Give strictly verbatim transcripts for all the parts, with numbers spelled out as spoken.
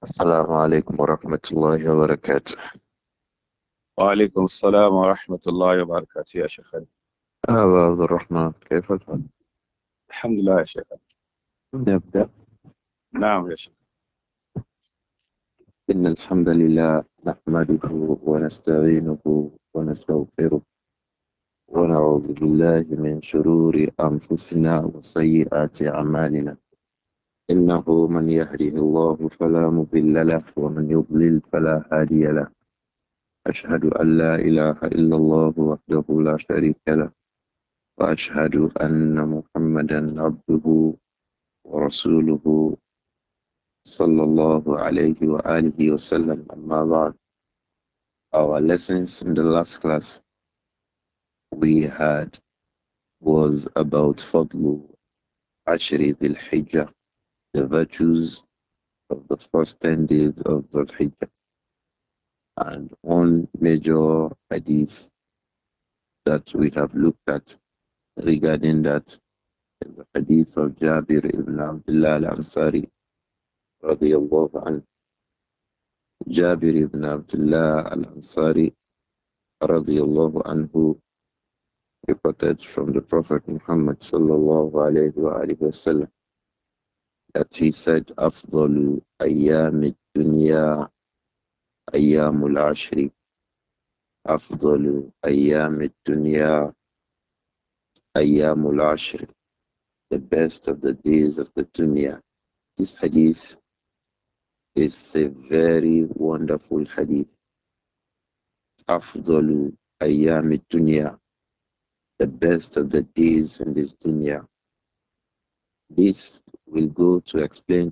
السلام عليكم ورحمة الله وبركاته. وعليكم السلام ورحمة الله وبركاته يا شيخ علي. أبا عبد الرحمن، كيف الحال؟ الحمد لله يا شيخ علي. نبدأ. نعم يا شيخ. إن الحمد لله نحمده ونستعينه ونستغفره ونعوذ بالله من شرور أنفسنا وسيئات أعمالنا. إنه من يهده الله فلا مضل له ومن يضلل فلا هادي له. أشهد أن لا إله إلا الله وحده لا شريك له، وأشهد أن محمدا عبده ورسوله صلى الله عليه وآله وسلم. أما بعد, our lessons in the last class we had was about Fadlu Ashri Dhul Hijjah, the virtues of the first ten days of Dhul Hijjah. And one major hadith that we have looked at regarding that is the hadith of Jabir ibn Abdullah al-Ansari radiyallahu anhu. Jabir ibn Abdullah al-Ansari radiyallahu anhu reported from the Prophet Muhammad sallallahu alayhi wa alihi wasallam that he said, "Afdalu ayyam dunya ayyamul ashri, afdalu ayyam dunya ayyamul ashri." The best of the days of the dunya. This hadith is a very wonderful hadith. Afdalu ayyam dunya, the best of the days in this dunya. This will go to explain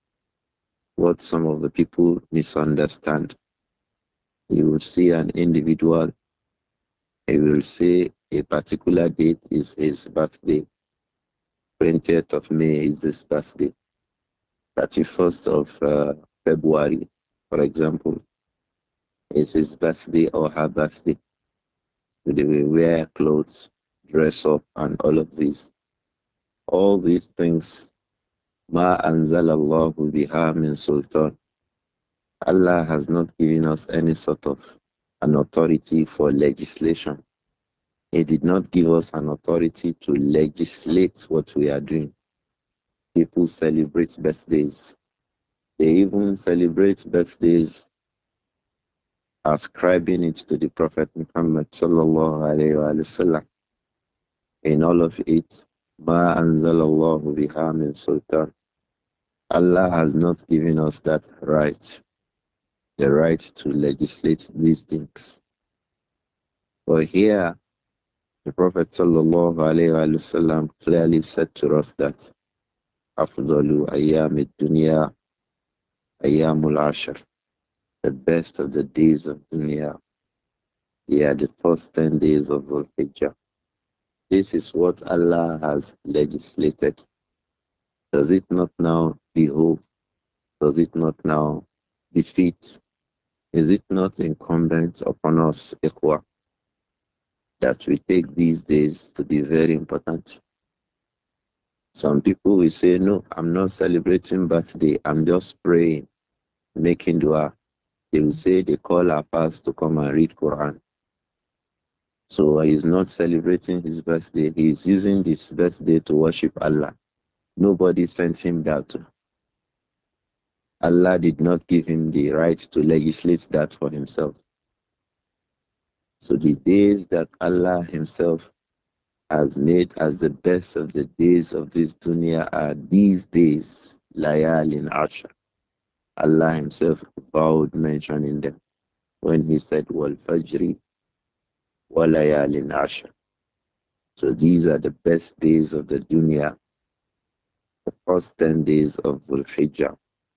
what some of the people misunderstand. You will see an individual, he will say a particular date is his birthday. twentieth of May is his birthday. thirty-first of uh, February, for example, is his birthday or her birthday. So they will wear clothes, dress up, and all of these. All these things, ma anzalallahu biha min sultan. Allah has not given us any sort of an authority for legislation. He did not give us an authority to legislate what we are doing. People celebrate birthdays. They even celebrate birthdays ascribing it to the Prophet Muhammad sallallahu alayhi wa sallam. In all of it, ma anzalallahu biha min sultan. Allah has not given us that right, the right to legislate these things. But here, the Prophet sallallahu alayhi wa sallam clearly said to us that afdalu ayyam dunya ayyamul ashr, the best of the days of dunya, they are the first ten days of Dhul Hijjah. This is what Allah has legislated. Does it not now behoove? Does it not now befit? Is it not incumbent upon us, Ikhwa, that we take these days to be very important? Some people will say, no, I'm not celebrating birthday. I'm just praying, making dua. They will say they call our past to come and read Quran. So he is not celebrating his birthday. He is using this birthday to worship Allah. Nobody sent him that. Allah did not give him the right to legislate that for himself. So the days that Allah himself has made as the best of the days of this dunya are these days, Layalin Ashr. Allah himself vowed mentioning them when he said, Wal Fajri wa Layalin Ashr. So these are the best days of the dunya, the first ten days of Dhul Hijjah.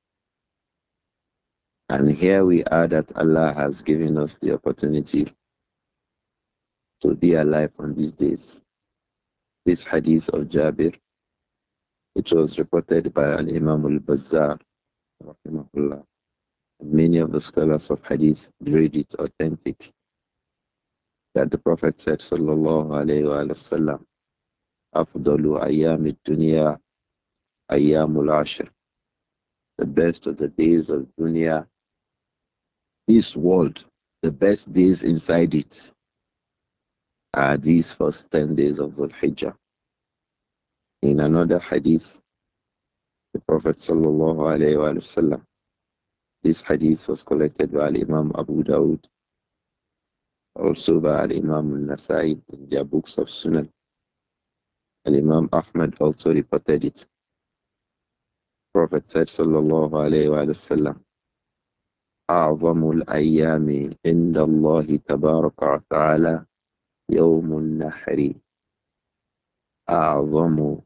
And here we are that Allah has given us the opportunity to be alive on these days. This hadith of Jabir, it was reported by Al Imam al Bazzar, rahimahullah. Many of the scholars of hadith read it authentic. That the Prophet said, Sallallahu Alaihi Wasallam, Afdalu ayyam dunya ayyamul ashr. the best of the days of dunya, this world, the best days inside it are these first ten days of Dhul Hijjah. In another hadith, the Prophet sallallahu alayhi wa sallam, this hadith was collected by Imam Abu Dawud, also by Imam al-Nasai in their books of Sunan. And Imam Ahmad also reported it. Prophet said sallallahu alayhi wa sallam, أعظم الأيام عند الله تبارك وتعالى يوم النحر. أعظم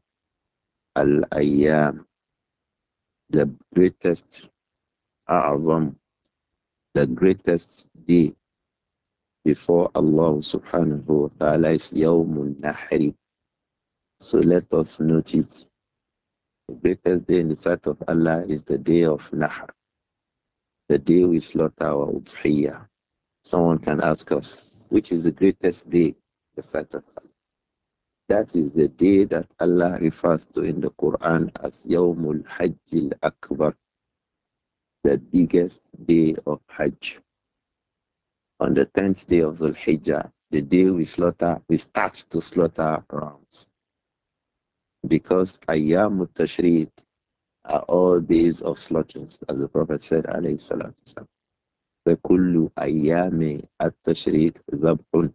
الأيام, the greatest, أعظم, the greatest day before Allah subhanahu wa ta'ala is Yawmun Nahri. So let us note it. The greatest day in the sight of Allah is the day of Nahr, the day we slaughter our udhiyah. Someone can ask us, which is the greatest day in the sight of Allah? That is the day that Allah refers to in the Quran as Yawmul Hajjil Akbar, the biggest day of Hajj. On the tenth day of Dhul Hijjah, the day we slaughter, we start to slaughter rams. Because Ayyamut Tashriq are all days of slaughterings, as the Prophet said, alayhi salatu wasalam. فَكُلُّ أَيَّامِ التَّشْرِيقِ ذَبْحٌ.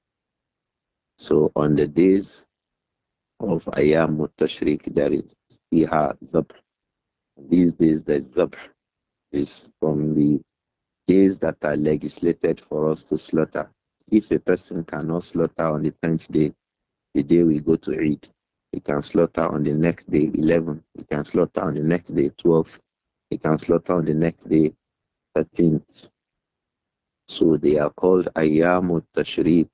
So on the days of Ayyamut Tashriq, there is fiha dhabh. These days, the dhabh is from the days that are legislated for us to slaughter. If a person cannot slaughter on the tenth day, the day we go to Eid, he can slaughter on the next day, eleven. He can slaughter on the next day, twelve. He can slaughter on the next day, thirteenth. So they are called Ayyamut Tashriq.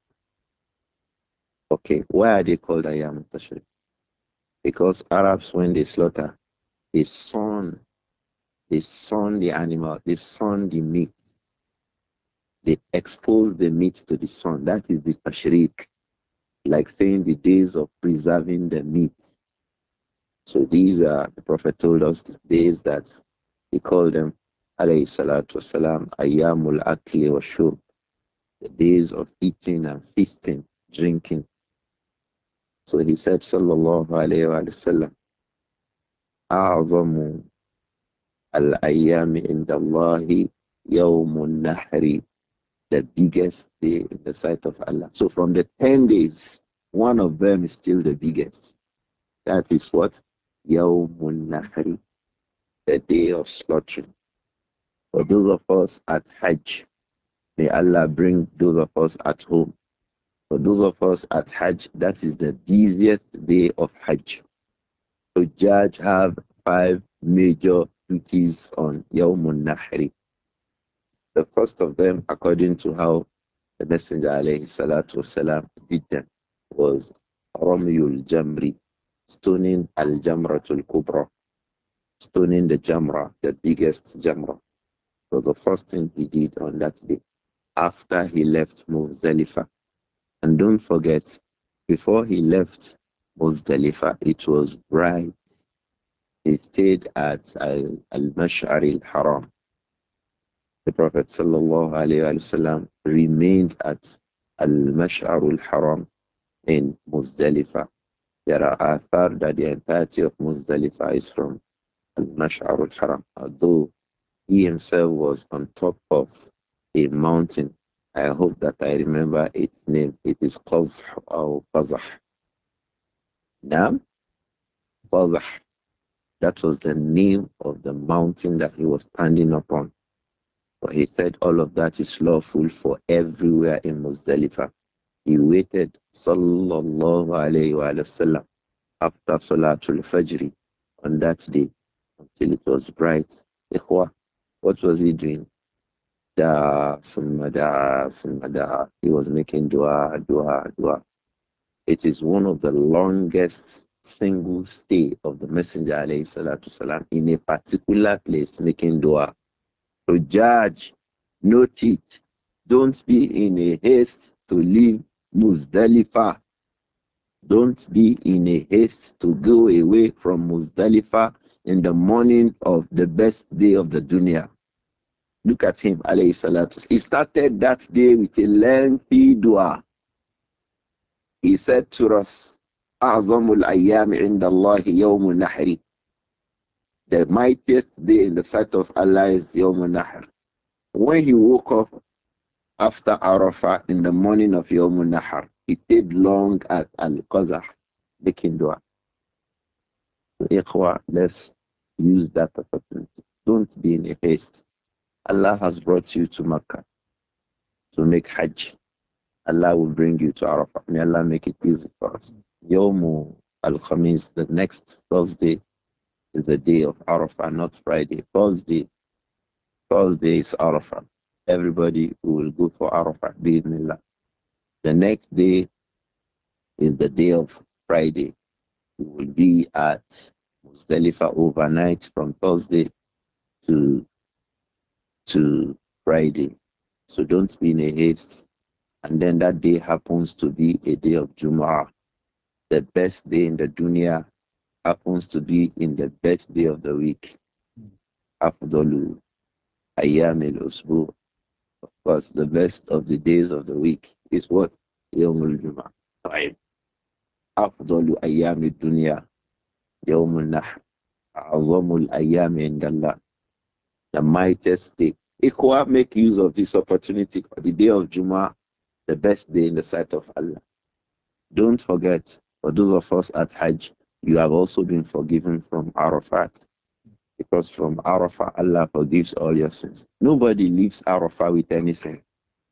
Okay, why are they called Ayyamut Tashriq? Because Arabs, when they slaughter, they sun, they sun the animal, they sun the meat, they expose the meat to the sun. That is the Tashriq, like saying the days of preserving the meat. So these are, the Prophet told us, the days that he called them, alayhi salatu wasalam, ayyamul akli wa shurb, the days of eating and feasting, drinking. So he said, sallallahu alayhi wa sallam, a'zamu al-ayyami indallahi yawmun nahri, the biggest day in the sight of Allah. So from the ten days, one of them is still the biggest. That is what? Yawmun nahri, the day of slaughtering. For those of us at Hajj, may Allah bring those of us at home. For those of us at Hajj, that is the busiest day of Hajj. So Judge have five major duties on Yawmun Nahri. The first of them, according to how the Messenger alayhi salatu wasalam did them, was Ramyul Jamri, stoning Al Jamratul Kubra, stoning the Jamra, the biggest Jamra. So the first thing he did on that day after he left Muzdalifah. And don't forget, before he left Muzdalifah, it was bright. He stayed at Al Mash'ar al Haram. The Prophet sallallahu alayhi wasallam remained at Al Mash'ar al Haram in Muzdalifah. There are athar that the entirety of Muzdalifah is from Al Mash'ar al Haram, although he himself was on top of a mountain. I hope that I remember its name. It is Qazh or Qazah. Now, Qazah. That was the name of the mountain that he was standing upon. But he said all of that is lawful for everywhere in Muzdalifah. He waited, sallallahu alayhi wa sallam, after Salatul Fajr on that day until it was bright. Ikhwa, what was he doing? Da, summa da, summa da. He was making dua, dua, dua. It is one of the longest single stay of the Messenger alayhi salatu salam in a particular place making dua. To judge, note it. Don't be in a haste to leave Muzdalifah. Don't be in a haste to go away from Muzdalifah in the morning of the best day of the dunya. Look at him, alayhi salatu. He started that day with a lengthy dua. He said to us, أعظم الأيام عند الله يوم النحر. The mightiest day in the sight of Allah is Yawm al-Nahr. When he woke up after Arafah in the morning of Yawm al-Nahr, he stayed long at Al-Qazah, making dua. So, ikhwa, let's use that opportunity. Don't be in a haste. Allah has brought you to Makkah to make Hajj. Allah will bring you to Arafah. May Allah make it easy for us. Yawm al-Khamis, the next Thursday, is the day of Arafah, not Friday. Thursday, Thursday is Arafah. Everybody will go for Arafah, bi'idhnillah. The next day is the day of Friday. We will be at Muzdalifah overnight from Thursday to to Friday. So don't be in a haste. And then that day happens to be a day of Jumu'ah. The best day in the dunya happens to be in the best day of the week. Afdalu Ayyamil Usbu. Of course, the best of the days of the week is what? Yawmul Jumu'ah. Right. Afdalu Ayyamil Dunya. Yawmul Nahr. A'zamul Ayyami Indallah. The mightiest day. Ikhwa, make use of this opportunity. The day of Jumu'ah, the best day in the sight of Allah. Don't forget, for those of us at Hajj, you have also been forgiven from Arafat. Because from Arafah, Allah forgives all your sins. Nobody leaves Arafah with any sin.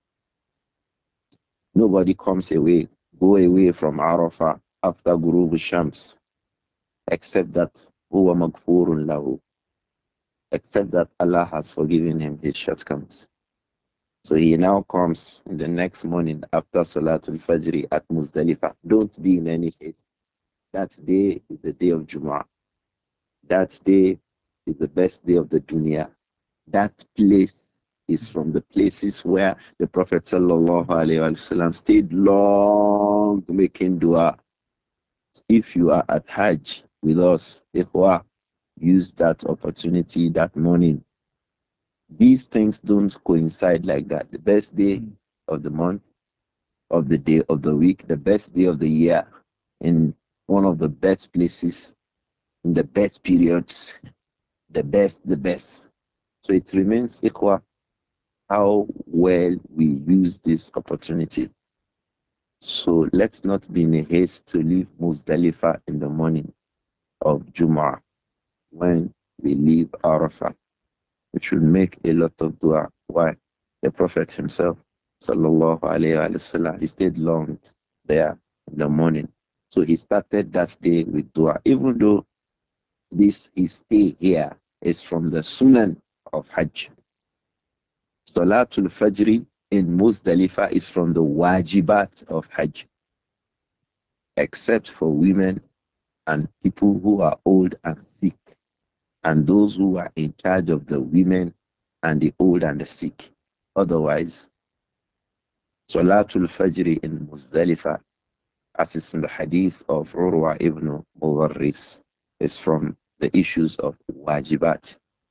Nobody comes away, go away from Arafah after Guru Shams, except that huwa maghfurun lahu, except that Allah has forgiven him his shortcomings. So he now comes in the next morning after Salatul Fajr at Muzdalifah. Don't be in any haste. That day is the day of Jumu'ah. That day is the best day of the dunya. That place is from the places where the Prophet sallallahu alaihi wasallam stayed long making dua. If you are at Hajj with us, ikhwa, use that opportunity that morning. These things don't coincide like that. The best day of the month, of the day of the week, the best day of the year, in one of the best places, in the best periods, the best, the best. So it remains equal how well we use this opportunity. So let's not be in a haste to leave Muzdalifah in the morning of Jum'ah when we leave Arafah. We should make a lot of dua. Why? The Prophet himself, sallallahu alayhi wa sallam, he stayed long there in the morning. So he started that day with dua, even though this his stay here is from the Sunan of Hajj. Salatul Fajr in Muzdalifah is from the wajibat of Hajj, except for women and people who are old and sick, and those who are in charge of the women and the old and the sick. Otherwise, Salatul Fajr in Muzdalifah, as is in the hadith of Urwa ibn Muwarris, is from the issues of wajibat.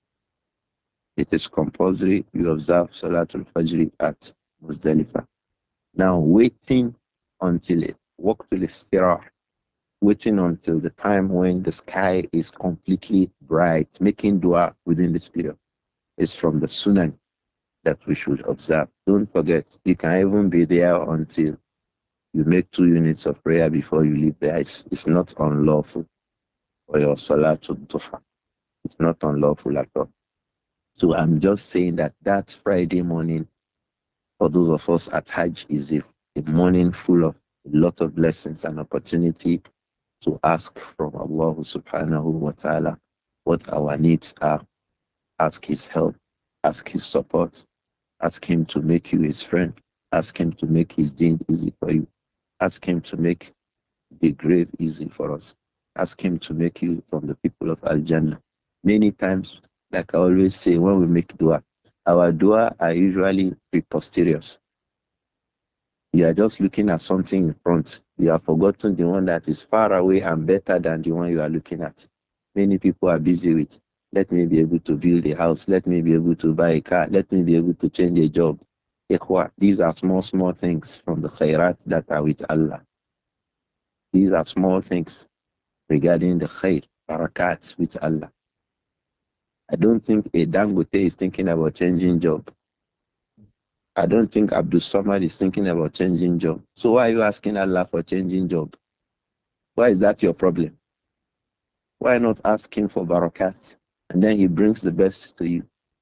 It is compulsory you observe Salatul Fajr at Muzdalifah. Now, waiting until it waqtul istirah, waiting until the time when the sky is completely bright, making dua within this period is from the sunnah that we should observe. Don't forget, you can even be there until you make two units of prayer before you leave there. It's, it's not unlawful for your Salatul Duha. It's not unlawful at all. So I'm just saying that that Friday morning for those of us at Hajj is a, a morning full of a lot of blessings and opportunity to ask from Allah subhanahu wa ta'ala what our needs are. Ask His help, ask His support, ask Him to make you His friend, ask Him to make His deen easy for you, ask Him to make the grave easy for us, ask Him to make you from the people of Al Jannah. Many times, like I always say, when we make dua, our dua are usually preposterous. You are just looking at something in front. You have forgotten the one that is far away and better than the one you are looking at. Many people are busy with, let me be able to build a house, let me be able to buy a car, let me be able to change a job. Ikhwa, these are small, small things from the khairat that are with Allah. These are small things regarding the khair, barakats with Allah. I don't think a Dangote is thinking about changing job. I don't think Abdul Samad is thinking about changing job. So why are you asking Allah for changing job? Why is that your problem? Why not ask him for barakat? And then he brings the best to you.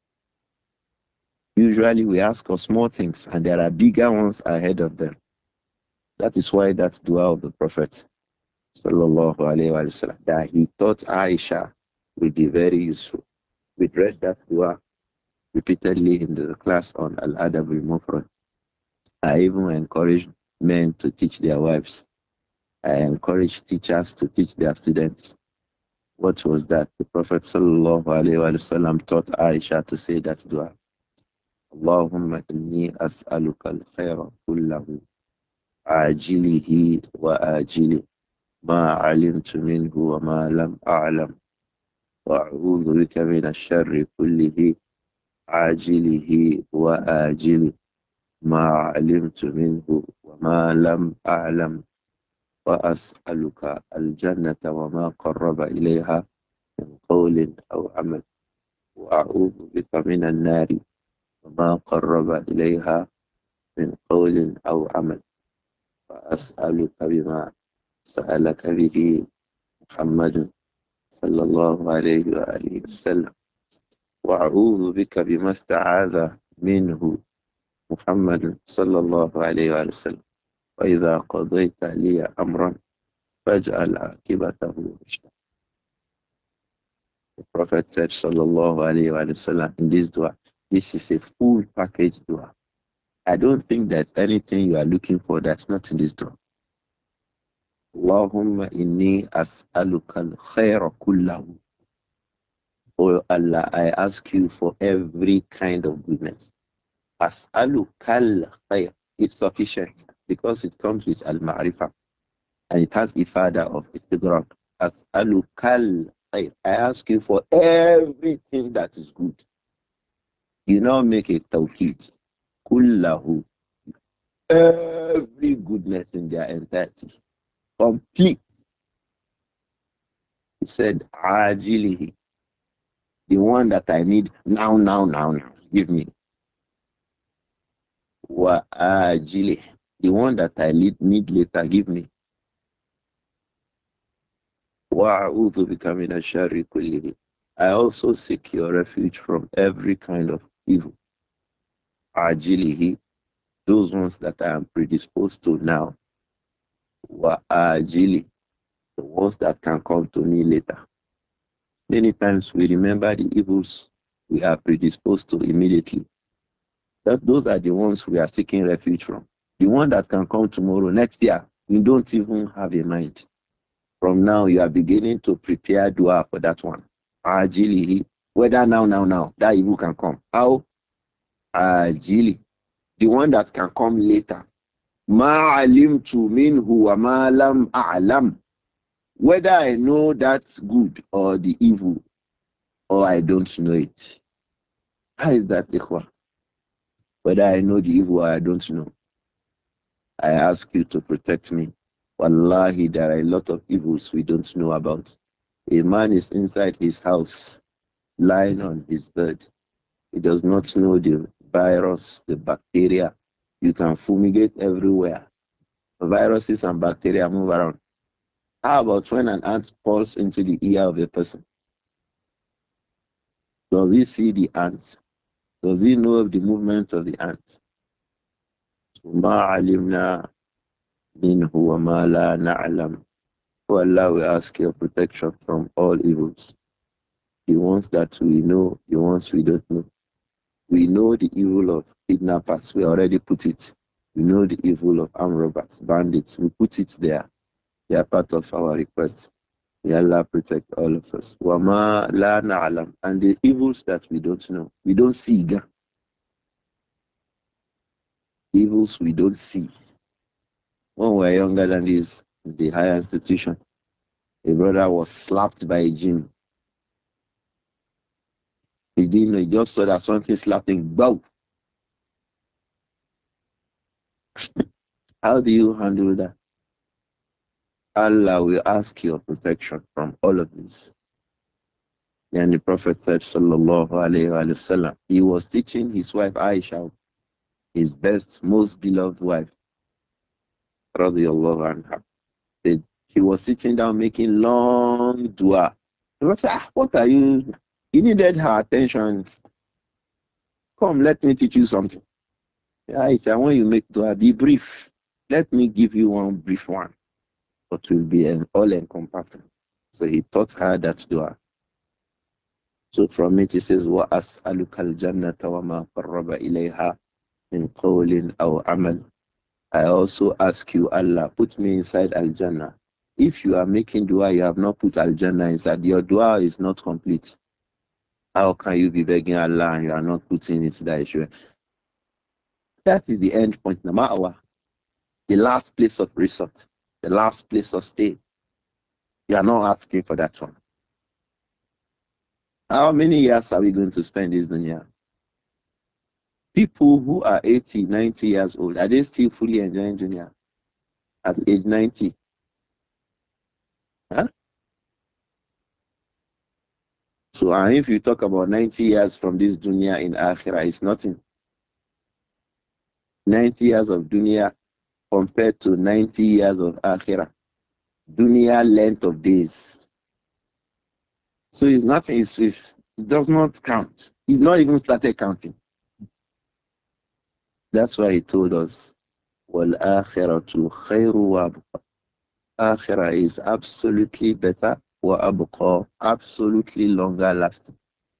Usually we ask for small things and there are bigger ones ahead of them. That is why that dua of the Prophet sallallahu alayhi wa sallam, that he taught Aisha will be very useful. We read that dua repeatedly in the class on Al-Adab al-Mufrad. I even encourage men to teach their wives. I encourage teachers to teach their students. What was that? The Prophet sallallahu alayhi wa sallam taught Aisha to say that dua. Allahumma inni as'aluka al-khayra kullahu ajilihi wa ajili ma alimtu minhu wa ma lam a'lam wa a'udhu bika min ash-sharri kullihi ajilihi wa ajili ma alimtu minhu wa ma lam a'lam wa as'aluka al-jannata wa ma qarraba ilayha min qawlin aw amal wa a'udhu bika min an-nari wa ma qarraba ilayha من قول أو عمل وأسألك بما سألك به محمد صلى الله عليه وآله وسلم وأعوذ بك بما استعاذ منه محمد صلى الله عليه وآله وسلم وإذا قضيت لي أمرا فاجعل عاقبته رشدا. The Prophet said sallallahu alayhi wa sallam in this dua, this is a full package dua. I don't think there's anything you are looking for that's not in this dua. Allahumma inni as'aluka al-khayra kullahu. Oh Allah, I ask you for every kind of goodness. As'aluka al-khayr. It's sufficient because it comes with al-ma'rifah and it has ifada of istidrak. As'aluka al-khayr. I ask you for everything that is good. You now make a tawqid. Kullahu. Every goodness in their entirety. Complete. He said, Ajilihi. The one that I need now, now, now, now. Give me. Wa ajili. The one that I need, need later. Give me. Wa a'udhu bika mina sharri kullihi. I also seek your refuge from every kind of evil. Ajilihi. Those ones that I am predisposed to now. Wa ajili. The ones that can come to me later. Many times we remember the evils we are predisposed to immediately. That those are the ones we are seeking refuge from. The one that can come tomorrow, next year, you don't even have a mind. From now, you are beginning to prepare dua for that one. Ajili, whether now, now, now, that evil can come. How? Ajili, the one that can come later. Ma alimtu minhu wa ma lam a'lam. Whether I know that's good or the evil, or I don't know it. How is that, ikhwa? Whether I know the evil or I don't know. I ask you to protect me. Wallahi, there are a lot of evils we don't know about. A man is inside his house, lying on his bed. He does not know the virus, the bacteria. You can fumigate everywhere. Viruses and bacteria move around. How about when an ant falls into the ear of a person? Does he see the ant? Does he know of the movement of the ant? ما علمنا منه وما لا نعلم. Oh Allah, we ask your protection from all evils. The ones that we know, the ones we don't know. We know the evil of kidnappers. We already put it. We know the evil of armed robbers, bandits. We put it there. They are part of our request. May Allah protect all of us. Wama la na'lam. And the evils that we don't know. We don't see. Evils we don't see. When we were younger than this, in the higher institution, a brother was slapped by a gym. He didn't know, he just saw that something slapped him. Bow. How do you handle that? Allah will ask your protection from all of this. And the Prophet said, Sallallahu Alaihi Wasallam, he was teaching his wife Aisha, his best, most beloved wife, radiallahu anha. Said she was sitting down making long dua. The Prophet said, ah, what are you? He needed her attention. Come, let me teach you something. Aisha, when you make dua, be brief. Let me give you one brief one, but will be an all-encompassing. So he taught her that dua. So from it, he says, وَأَسْأَلُكَ الْجَنَّةَ وَمَا قَرَّبَ إِلَيْهَا مِنْ قَوْلٍ أَوْ عَمَلٍ. I also ask you, Allah, put me inside Al Jannah. If you are making dua, you have not put Al Jannah inside. Your dua is not complete. How can you be begging Allah and you are not putting it there? That is the end point. No matter what, the last place of resort, the last place of stay. You are not asking for that one. How many years are we going to spend this dunya? People who are eighty, ninety years old, are they still fully enjoying dunya at age ninety? Huh? So, and if you talk about ninety years from this dunya in Akhirah, it's nothing. ninety years of dunya compared to ninety years of Akhirah. Dunya length of days. So it's nothing, it's, it's, it does not count. He's not even started counting. That's why he told us, وَالْآخِرَةُ خَيْرُ وَأَبْقَى. Akhirah is absolutely better, وَأَبْقَى, absolutely longer lasting.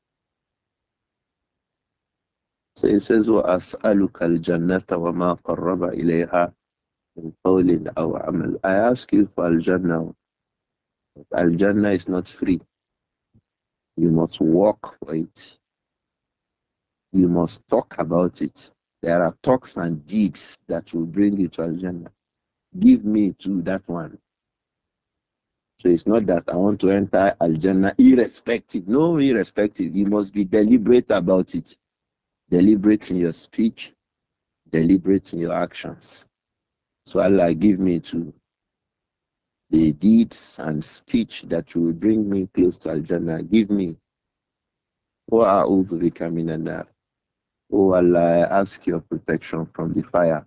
So it says, وَأَسْأَلُكَ الْجَنَّةَ وَمَا قَرَّبَ إِلَيْهَا مِنْ قَوْلٍ أَوْ عَمَلٍ. I ask you for Al-Jannah. Al-Jannah is not free. You must work for it. You must talk about it. There are talks and deeds that will bring you to Al-Jannah. Give me to that one. So it's not that I want to enter Al-Jannah irrespective. No, irrespective. You must be deliberate about it. Deliberate in your speech, deliberate in your actions. So Allah give me to the deeds and speech that will bring me close to Al-Jannah. Give me. وَأَعُوذُ بِكَ مِنَ النَّارِ. Oh Allah, I ask your protection from the fire.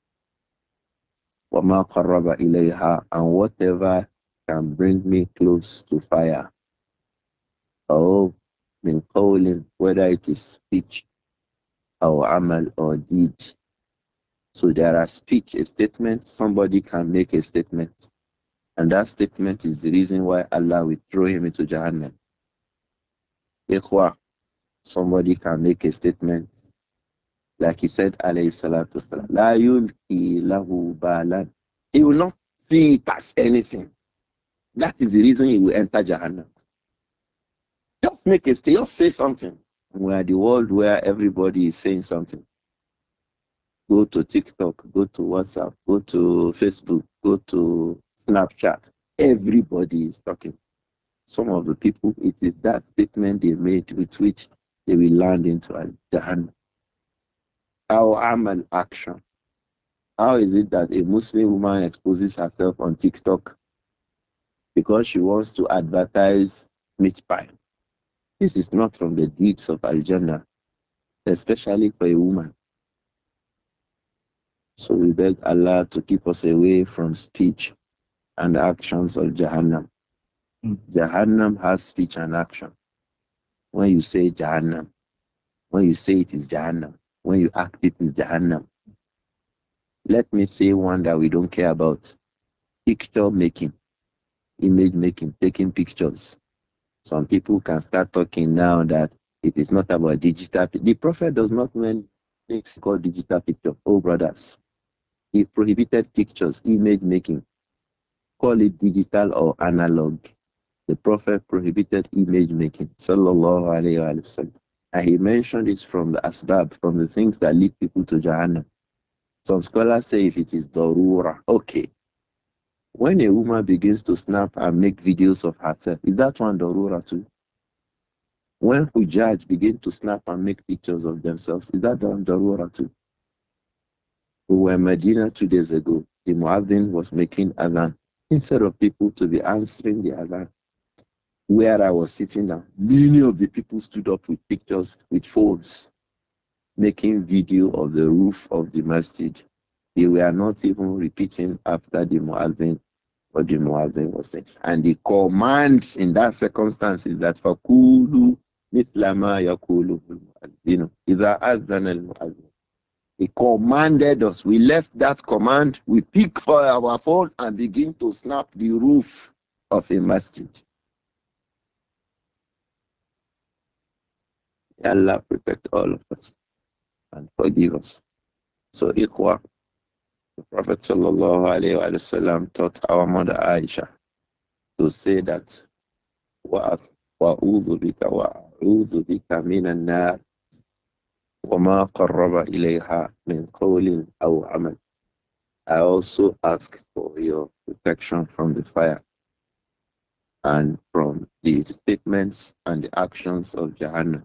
وَمَا قَرَّبَ إِلَيْهَا, and whatever can bring me close to fire. Oh, min qawlin, whether it is speech or amal or deed. So there are speech, a statement, somebody can make a statement. And that statement is the reason why Allah will throw him into Jahannam. Ikhwa, somebody can make a statement. Like he said, alayhi salatu wasalam, La yulki lahu balan. He will not see it as anything. That is the reason he will enter Jahannam. Just make a statement, just say something. We are the world where everybody is saying something. Go to TikTok, go to WhatsApp, go to Facebook, go to Snapchat. Everybody is talking. Some of the people, it is that statement they made with which they will land into Jahannam. Our amal action. How is it that a Muslim woman exposes herself on TikTok because she wants to advertise meat pie? This is not from the deeds of Al Jannah, especially for a woman. So we beg Allah to keep us away from speech and actions of Jahannam. Mm. Jahannam has speech and action. When you say Jahannam, when you say it is Jahannam, when you act it is Jahannam. Let me say one that we don't care about. Picture making, image making, taking pictures. Some people can start talking now that it is not about digital. The Prophet does not mean it's called digital picture. Oh, brothers. He prohibited pictures, image making. Call it digital or analog. The Prophet prohibited image making. Sallallahu alayhi wa sallam. And he mentioned it from the asbab, from the things that lead people to Jahannam. Some scholars say if it is darura, okay. When a woman begins to snap and make videos of herself, is that one darura too? When Hujjaj begin to snap and make pictures of themselves, is that one darura too? We were in Medina two days ago. The Muaddin was making adhan. Instead of people to be answering the adhan, where I was sitting down, many of the people stood up with pictures, with phones, making video of the roof of the masjid. They were not even repeating after the Muazzin what the Muazzin was saying. And the command in that circumstance is that فَقُولُوا مِثْلَ مَا يَقُولُ الْمُؤَذِّنُ إِذَا أَذَّنَ الْمُؤَذِّنُ. He commanded us. We left that command. We pick for our phone and begin to snap the roof of a masjid. Allah protect all of us and forgive us. So, Ikhwa, the Prophet sallallahu alayhi wa sallam taught our mother Aisha to say that وَأَعُوذُ بِكَ وَأَعُوذُ بِكَ مِنَ النَّارِ وَمَا قَرَّبَ إِلَيْهَا مِنْ قَوْلٍ أَوْ عَمَلٍ. I also ask for your protection from the fire and from the statements and the actions of Jahannam.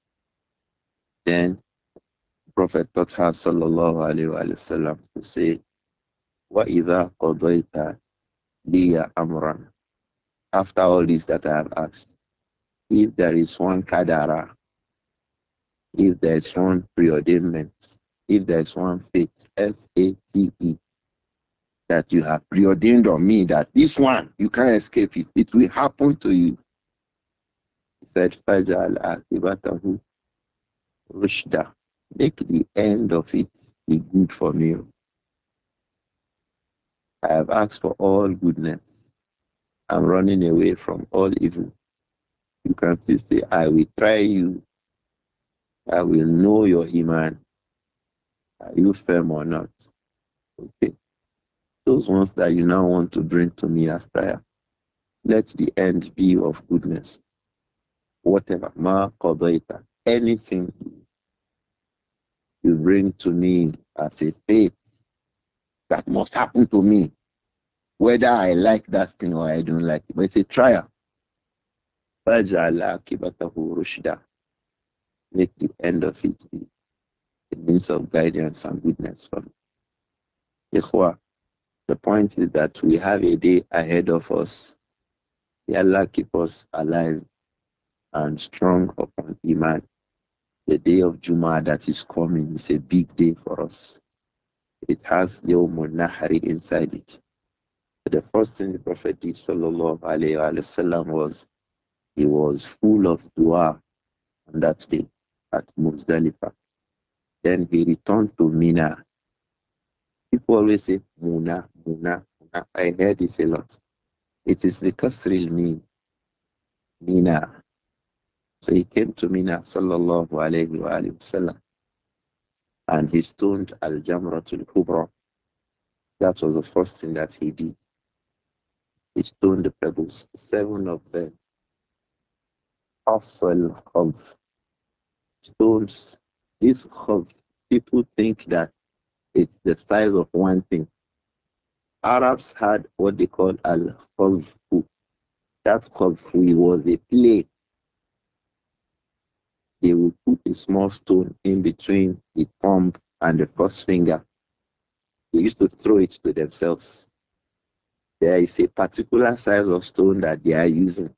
Then Prophet taught her sallallahu alayhi wa sallam to say, وَإِذَا قَضَيْتَ لِيَ أَمْرًا. After all this that I have asked, if there is one kadara, if there is one preordainment, if there is one fate, F A T E, that you have preordained on me, that this one, you can't escape it, it will happen to you. He said, Fajal akibatahu rushda. Make the end of it be good for me. I have asked for all goodness. I'm running away from all evil. You can still say, I will try you. I will know your iman. Are you firm or not? Okay. Those ones that you now want to bring to me as prayer, let the end be of goodness. Whatever, ma qadaita, anything you bring to me as a faith that must happen to me, whether I like that thing or I don't like it. But it's a trial. Faj'al aqibatahu rushda. Make the end of it be a means of guidance and goodness for me. Ikhwa, the point is that we have a day ahead of us. May Allah keep us alive and strong upon Iman. The day of Jum'ah that is coming is a big day for us. It has Yawmul Nahari inside it. The first thing the Prophet did, sallallahu alayhi wa sallam, was he was full of dua on that day at Muzdalifah. Then he returned to Mina. People always say Muna, Muna, Muna. I heard this a lot. It is the Kasril mean, Mina. So he came to Mina, sallallahu alayhi wa sallam, and he stoned Al Jamratul Kubra. That was the first thing that he did. He stoned the pebbles, seven of them. Asal Khaf, stones. This Khaf, people think that it's the size of one thing. Arabs had what they call Al Khawfu. That Khawfu was a play. They would put a small stone in between the thumb and the first finger. They used to throw it to themselves. There is a particular size of stone that they are using.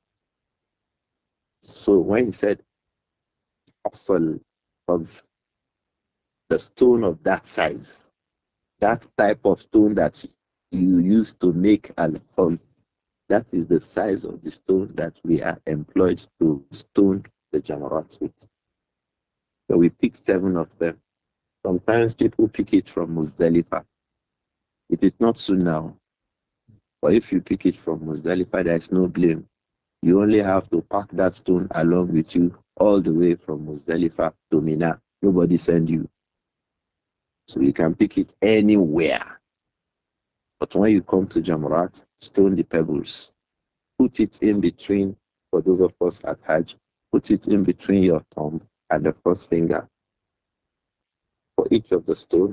So when he said Asal of the stone of that size, that type of stone that you use to make al that is the size of the stone that we are employed to stone the Jamarat with. So we pick seven of them. Sometimes people pick it from Muzdalifah. It is not soon now. But if you pick it from Muzdalifah, there is no blame. You only have to pack that stone along with you all the way from Muzdalifah to Mina. Nobody send you. So you can pick it anywhere. But when you come to Jamarat, stone the pebbles. Put it in between, for those of us at Hajj, put it in between your thumb and the first finger. For each of the stones,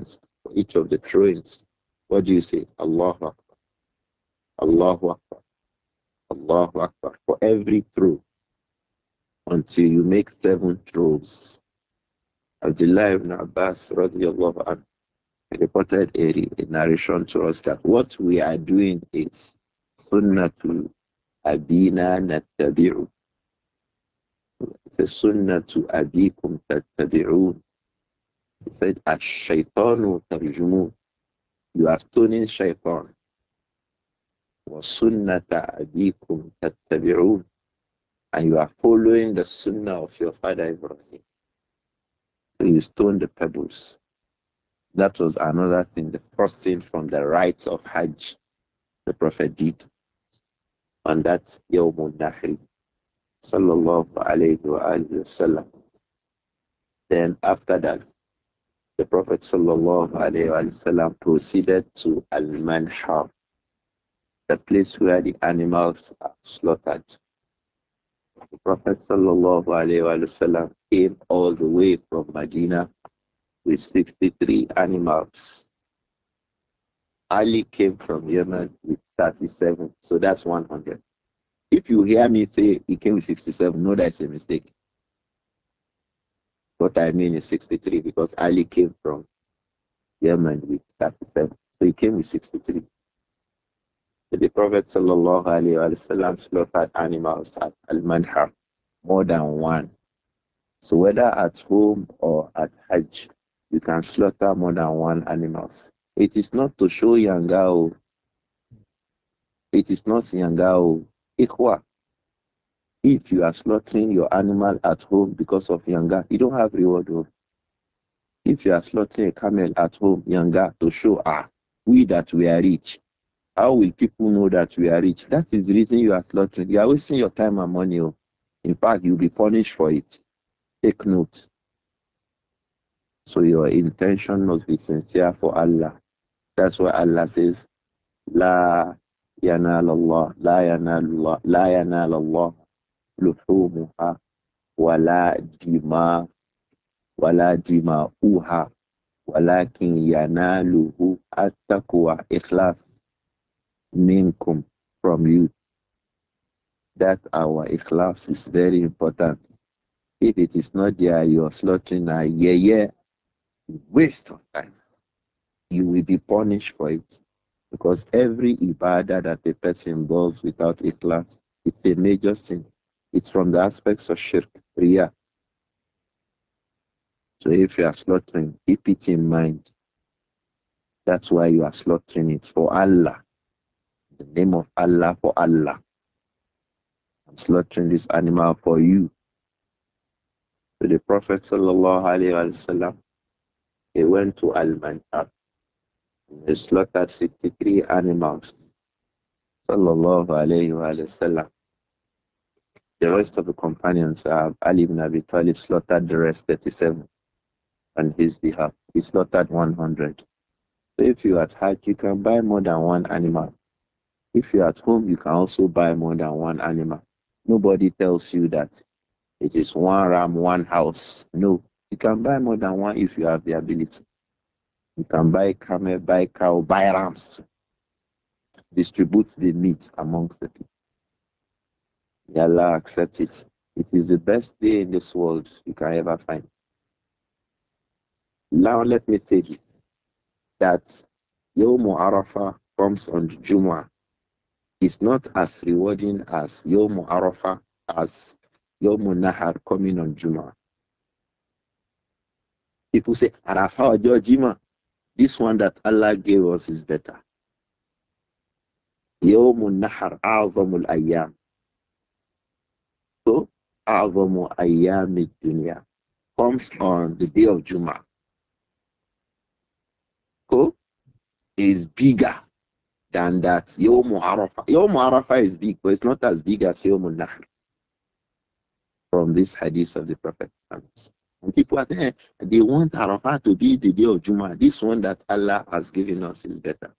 for each of the throws. What do you say? Allahu Akbar, Allahu Akbar, Allahu Akbar for every throw until you make seven throws. Abdullah ibn Abbas radiallahu anhu reported a, a narration to us that what we are doing is sunnatu abina nattabi'u. It's a sunnatu abikum tattabi'un. He said, ash-shaytanu tarjumun. You are stoning shaitan. Wa sunnata abikum tattabi'un. And you are following the sunnah of your father Ibrahim. So you stone the pebbles. That was another thing, the first thing from the rites of Hajj the Prophet did on that Yawmul Nahri. Sallallahu alayhi wa alayhi wa sallam. Then after that, the Prophet sallallahu alayhi wa sallam proceeded to Al-Manhar, the place where the animals are slaughtered. The Prophet sallallahu alayhi wa sallam came all the way from Medina with sixty-three animals. Ali came from Yemen with thirty-seven, so that's one hundred. If you hear me say he came with sixty-seven, no, that's a mistake. What I mean is sixty-three because Ali came from Yemen with thirty-seven, so he came with sixty-three. So the Prophet sallallahu alaihi wasallam slaughtered animals at Al-Manhar, more than one. So whether at home or at Hajj, you can slaughter more than one animals. It is not to show yangao. It is not yangao. Ikhwa. If you are slaughtering your animal at home because of yanga, you don't have reward. Oh. If you are slaughtering a camel at home, yanga, to show, ah, we that we are rich. How will people know that we are rich? That is the reason you are slaughtering. You are wasting your time and money. Oh. In fact, you'll be punished for it. Take note. So your intention must be sincere for Allah. That's why Allah says, La yanal Allah, La yanal Allah, La yanal Allah, luhumuha, wala dima, wala dima uha, walakin yanaluhu at-taqwa ikhlas minkum, from you. That our ikhlas is very important. If it is not there, you are slaughtering a yeah, yeah, waste of time. You will be punished for it. Because every ibadah that a person does without ikhlas, it's a major sin. It's from the aspects of shirk, riyah. So if you are slaughtering, keep it in mind. That's why you are slaughtering it for Allah. The name of Allah for Allah. I'm slaughtering this animal for you. So the Prophet sallallahu alaihi wasallam, he went to Al-Manhar. He slaughtered sixty-three animals. Sallallahu alaihi wasallam. The rest of the companions, uh, Ali ibn Abi Talib slaughtered the rest thirty-seven on his behalf. He slaughtered one hundred. So if you are at Hajj, you can buy more than one animal. If you're at home, you can also buy more than one animal. Nobody tells you that it is one ram, one house. No, you can buy more than one if you have the ability. You can buy camel, buy cow, buy rams. Distribute the meat amongst the people. May Allah accept it. It is the best day in this world you can ever find. Now let me say this, that Yawm Arafah comes on Jumu'ah. It's not as rewarding as Yawm Arafah, as Yawm Nahar coming on Jumu'ah. People say, Arafah or Jojima, this one that Allah gave us is better. Yawm Nahar a'zamul ayyam. So, a'zamu ayyam dunya comes on the day of Jumu'ah. So, is bigger than that Yawm Arafah. Yawm Arafah is big, but it's not as big as Yawm Nahr from this hadith of the Prophet. And people are saying they want Arafah to be the day of Jumu'ah. This one that Allah has given us is better.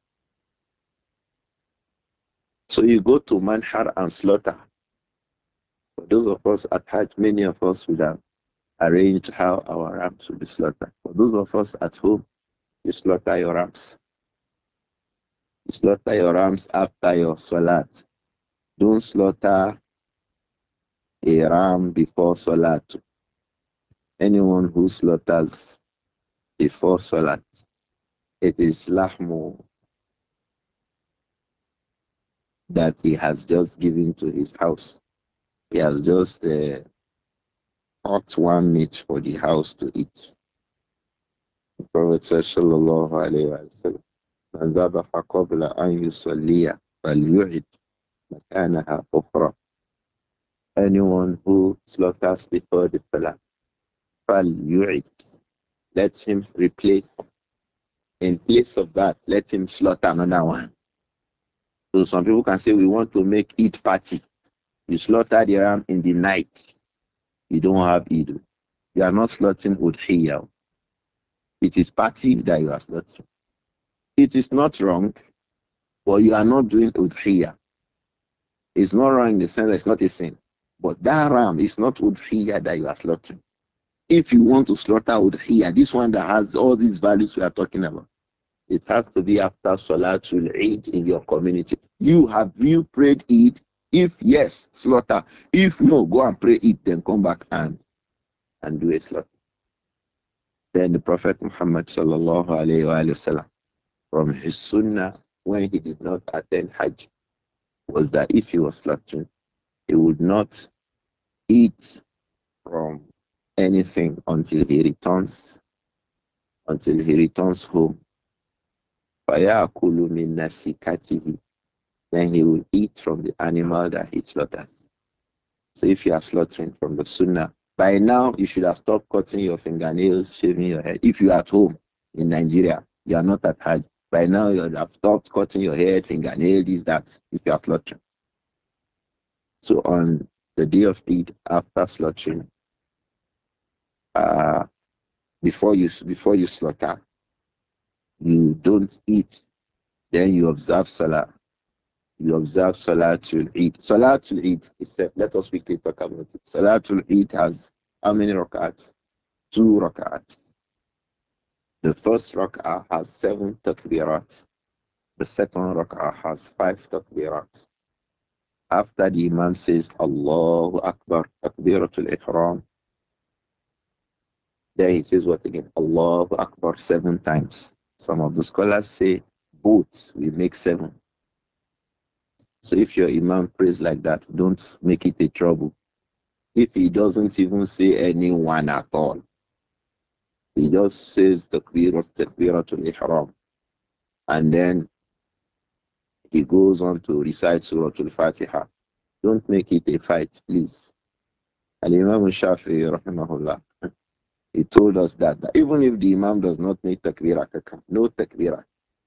So you go to Manhar and slaughter. For those of us at Hajj, many of us would have arranged how our rams will be slaughtered. For those of us at home, You slaughter your rams. You slaughter your rams after your salat. Don't slaughter a ram before salat. Anyone who slaughters before salat, it is lahmu that he has just given to his house. He has just uh, bought one meat for the house to eat. The Prophet says, Sallallahu Alaihi Wasallam, من ذبح قبل أن يصلي فليعد مكانها أخرى. Anyone who slaughters before the salah, فليعد. Let him replace, in place of that, let him slaughter another one. So some people can say, we want to make Eid party. You slaughter the ram in the night. You don't have Eid. You are not slaughtering Udhiyah. It is party that you are slaughtering. It is not wrong, but you are not doing Udhiyah. It's not wrong in the sense that it's not a sin. But that ram is not Udhiyah that you are slaughtering. If you want to slaughter Udhiyah, this one that has all these values we are talking about, it has to be after Salatul Eid in your community. You have you prayed Eid? If yes, slaughter. If no, go and pray Eid, then come back and, and do a slaughter. Then the Prophet Muhammad sallallahu alayhi wa sallam, from his sunnah when he did not attend Hajj, was that if he was slaughtering, he would not eat from anything until he returns, until he returns home. فَيَأْكُلُ مِنْ نَسِكَتِهِ. Then he will eat from the animal that he slaughters. So if you are slaughtering from the sunnah, by now you should have stopped cutting your fingernails, shaving your head. If you are at home in Nigeria, you are not at Hajj. By now you have stopped cutting your head, fingernails, this, that, if you are slaughtering. So on the day of Eid, after slaughtering, uh, before you before you slaughter, you don't eat. Then you observe Salah. You observe Salatul Eid. Salatul Eid, is said, let us quickly talk about it. Salatul Eid has how many rak'ats? Two rak'ats. The first rak'ah has seven takbirat. The second rak'ah has five takbirat. After the Imam says Allahu Akbar, takbiratul ihram, then he says what again? Allahu Akbar seven times. Some of the scholars say both will make seven. So if your Imam prays like that, don't make it a trouble. If he doesn't even say anyone at all, he just says takbirat, takbiratul ihram, and then he goes on to recite Surah Al-Fatiha. Don't make it a fight, please. Al-Imam Shafi'i, rahimahullah, he told us that, that even if the Imam does not make takbirah, no takbirah,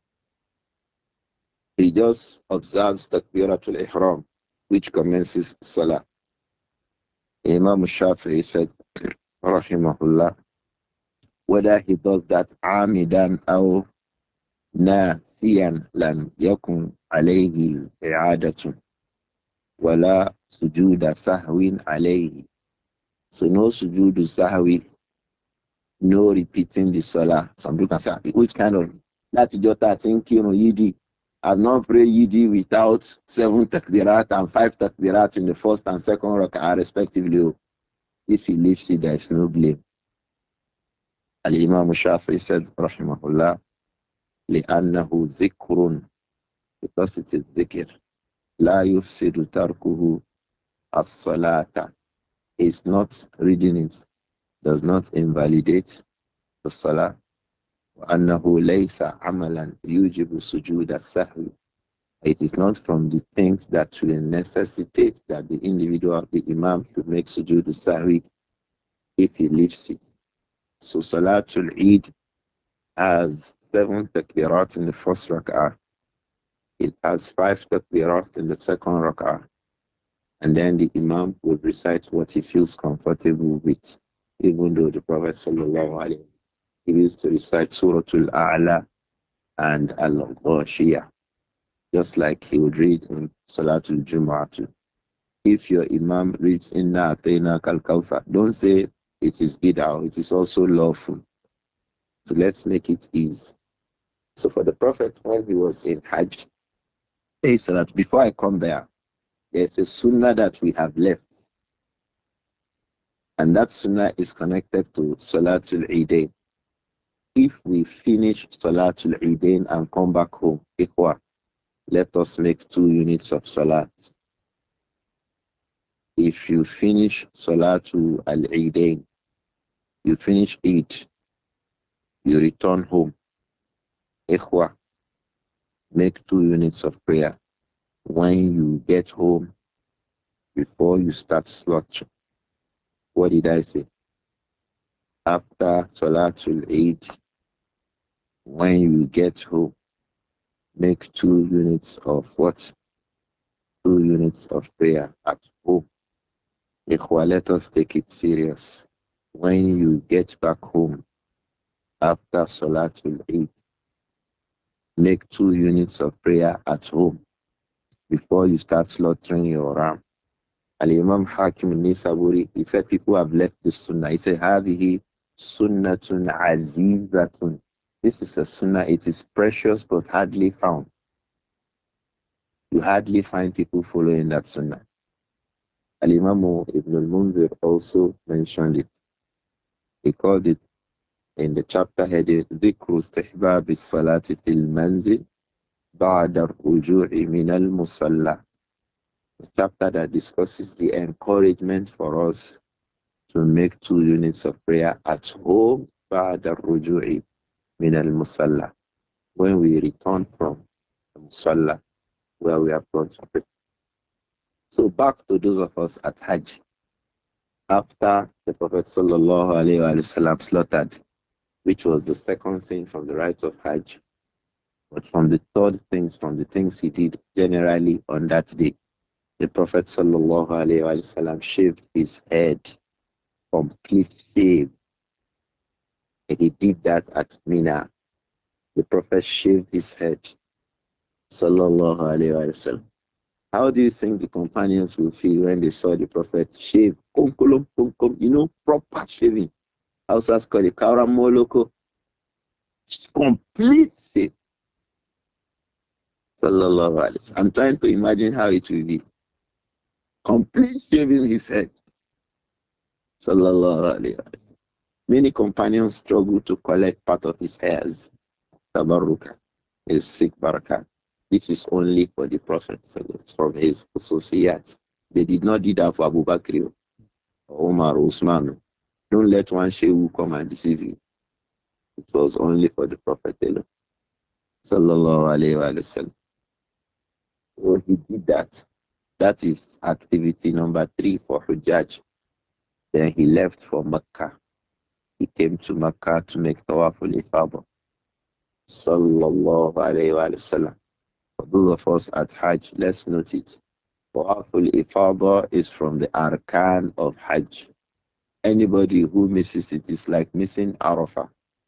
he just observes takbiratul ihram, which commences salah. Imam Shafi'i said, rahimahullah, whether he does that amidan or nasiyan lam yakun alayhi i'adatun wala sujuda sahwin alayhi. So no sujudu sahwi, no repeating the salah. Some people can say, which kind of that idiota thinking on yidi? I've not prayed yidi without seven takbirat and five takbirat in the first and second rak'ah respectively. If he leaves it, there is no blame. Al-Imam Shafi'i said, rahimahullah, لِأَنَّهُ ذِكْرٌ, because it is dhikr. لَا يُفْسِدُ تَرْكُهُ الصَّلَاةَ. It's not reading it, does not invalidate the salah. وَأَنَّهُ لَيْسَ عَمَلًا يُوجِبُ سُجُودَ السَّهْوِ. It is not from the things that will necessitate that the individual, the imam, should make sujood sahwi if he leaves it. So Salatul Eid has seven takbirat in the first rak'ah. It has five takbirat in the second rak'ah. And then the imam will recite what he feels comfortable with. Even though the Prophet sallallahu alaihi wasallam, he used to recite Suratul A'la and Al-Ghashiyah, just like he would read in Salatul Jumu'ah. If your imam reads Inna Atayna Kal Kawthar, don't say it is bid'ah, it is also lawful. So let's make it easy. So for the Prophet, when he was in Hajj, he said that before I come there, there's a sunnah that we have left. And that sunnah is connected to Salatul Eidain. If we finish Salatul Eidain and come back home, ikhwa, let us make two units of Salat. If you finish Salatul Al-Eidain, you finish it, you return home, ikhwa, make two units of prayer. When you get home, before you start slaughtering, what did I say? After Salatul Eid, when you get home, make two units of what? Two units of prayer at home. Ikhwa, let us take it serious. When you get back home after Salatul Eid, make two units of prayer at home before you start slaughtering your ram. Al-Imam Hakim Nisaburi, he said people have left the sunnah. He said, Hadihi sunnatun azizatun. This is a sunnah, it is precious but hardly found. You hardly find people following that sunnah. Al-Imam Ibn al-Munzir also mentioned it. He called it in the chapter headed ذكر استحباب الصلاة في المنزل بعد الرجوع من المصلى. The chapter that discusses the encouragement for us to make two units of prayer at home بعد الرجوع من المصلى, when we return from the musalla where we are going to pray. So back to those of us at Hajj. After the Prophet sallallahu alaihi wasallam slaughtered, which was the second thing from the rites of Hajj, but from the third things, from the things he did generally on that day, the Prophet sallallahu alaihi wasallam shaved his head, complete shave. He did that at Mina. The Prophet shaved his head, sallallahu alaihi wasallam. How do you think the companions will feel when they saw the Prophet shave? Kum, kulum, kum, kum, you know, proper shaving. Houses called it karamoloko. Complete shave. Sallallahu alaihi wasallam. I'm trying to imagine how it will be. Complete shaving his head. Sallallahu alaihi wasallam. Many companions struggle to collect part of his hairs. Tabarruka. His sick barakah. This is only for the Prophet. So it's from his associates. They did not do that for Abu Bakr or Umar or Usman. Don't let one shehu come and deceive you. It was only for the Prophet alone. Sallallahu alayhi wa sallam. So he did that. That is activity number three for Hujjaj. Then he left for Mecca. He came to Mecca to make Tawaful Ifadah. Sallallahu alayhi wa sallam. For those of us at Hajj, let's note it. Tawaful Ifadah is from the Arkan of Hajj. Anybody who misses it is like missing Arafah.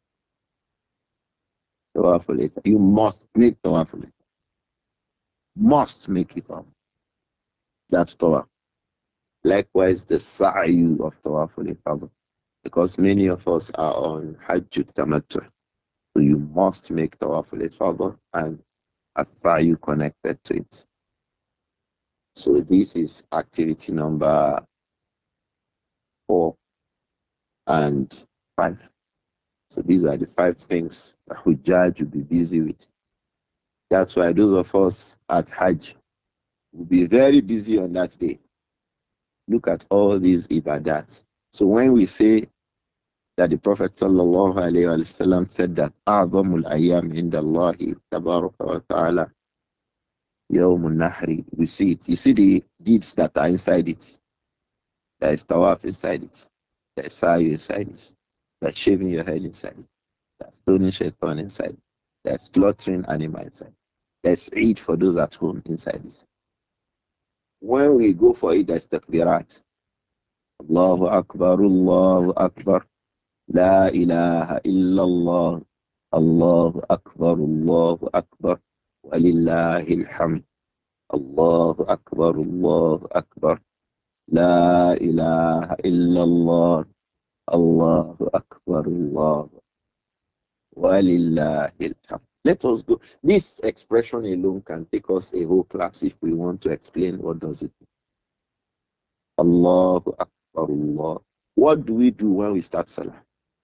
Tawaful Ifadah. You must make Tawaful Ifadah. Must make it up. That's Tawaf. Likewise, the Sa'yu of Tawaful Ifadah. Because many of us are on Hajj Tamattu. So you must make Tawaful Ifadah and a Sa'yu connected to it. So this is activity number four and five. So these are the five things that Hujjaj will be busy with. That's why those of us at Hajj will be very busy on that day. Look at all these ibadats. So when we say that the Prophet sallallahu alaihi wasallam said that "A'zamul ayyam indallahi tabaraka wa ta'ala yawmun nahri," we see it. You see the deeds that are inside it. There is tawaf inside it. There is sa'i inside it. There's shaving your head inside it. There's stoning shaitan inside it. There's slaughtering animal inside it. There's Eid for those at home inside it. When we go for it, there's takbirat. Allahu Akbar, Allahu Akbar. La ilaha illallah. Allahu Akbar, Allahu Akbar. Walillahi alhamd. Allahu Akbar, Allahu Akbar. La ilaha illallah. Allahu Akbar, Allah. Walillahi alhamd. Let us go. This expression alone can take us a whole class if we want to explain what does it mean. Allahu Akbar Allah. What do we do when we start Salah?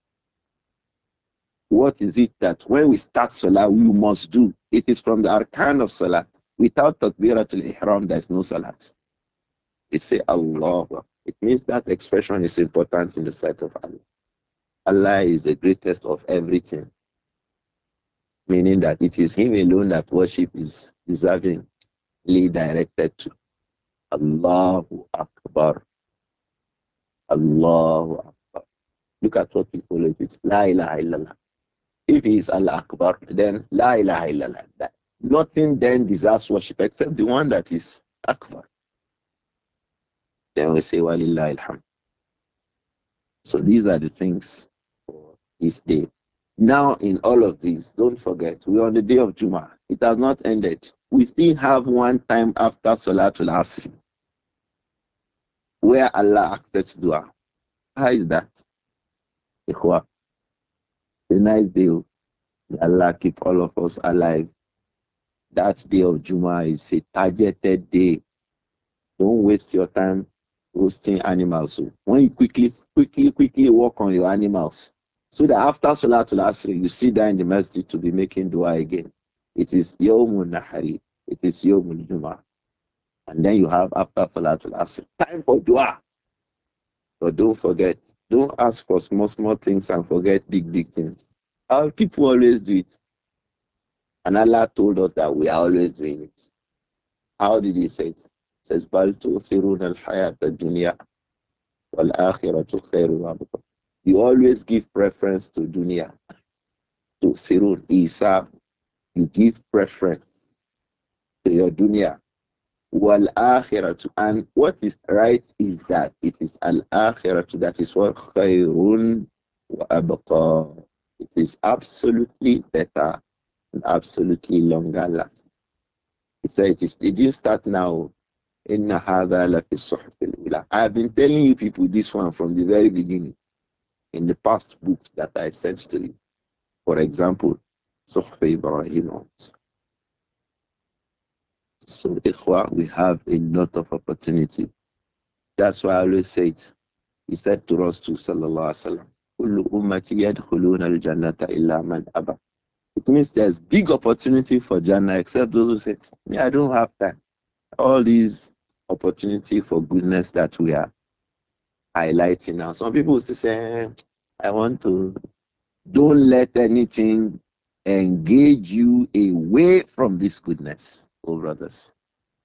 What is it that when we start Salah we must do? It is from the arkan of Salah. Without Takbiratul Ihram, there is no Salah. It say Allah. It means that expression is important in the sight of Allah. Allah is the greatest of everything, meaning that it is Him alone that worship is deservingly directed to. Allahu Akbar. Allahu Akbar. Look at what people follow it. La ilaha illallah. If he is Allah Akbar, then La ilaha illallah. That, nothing then deserves worship except the one that is Akbar. Then we say Walillah ilham. So these are the things for this day. Now, in all of these, don't forget, we're on the day of Jummah. It has not ended. We still have one time after Salatul Asr where Allah accepts dua. How is that? Ikhwa, a nice day. May Allah keep all of us alive. That day of Jummah is a targeted day. Don't waste your time roasting animals. So when you quickly, quickly, quickly work on your animals, so that after Salatul Asr, you sit down in the masjid to be making dua again. It is Yawmul Nahari. It is Yawmul Jummah. And then you have after Salatul Asr, time for dua. But don't forget, don't ask for small, small things and forget big, big things. Our people always do it. And Allah told us that we are always doing it. How did He say it? He says, بَلْ تُؤْثِرُونَ الْحَيَاةَ الدُّنْيَا وَالْآخِرَةُ خَيْرٌ وَأَبْقَىٰ. You always give preference to dunya, to sirun, isa. You give preference to your dunya. Wal akhiratu. And what is right is that it is al akhiratu. That is what khairun wa abqa. It is absolutely better and absolutely longer last. It said it is. It didn't start now. Inna hadha la fi suhufil ula. I have been telling you people this one from the very beginning in the past books that I sent to you. For example, Suhuf Ibrahim. So, ikhwa, we have a lot of opportunity. That's why I always say it. He said to us, to Sallallahu Alaihi Wasallam, Kullu ummati yadkhuluna al-jannata illa man aba. It means there's big opportunity for Jannah except those who say, me, I don't have time. All these opportunity for goodness that we are highlighting now. Some people still say, I want to. Don't let anything engage you away from this goodness, oh brothers.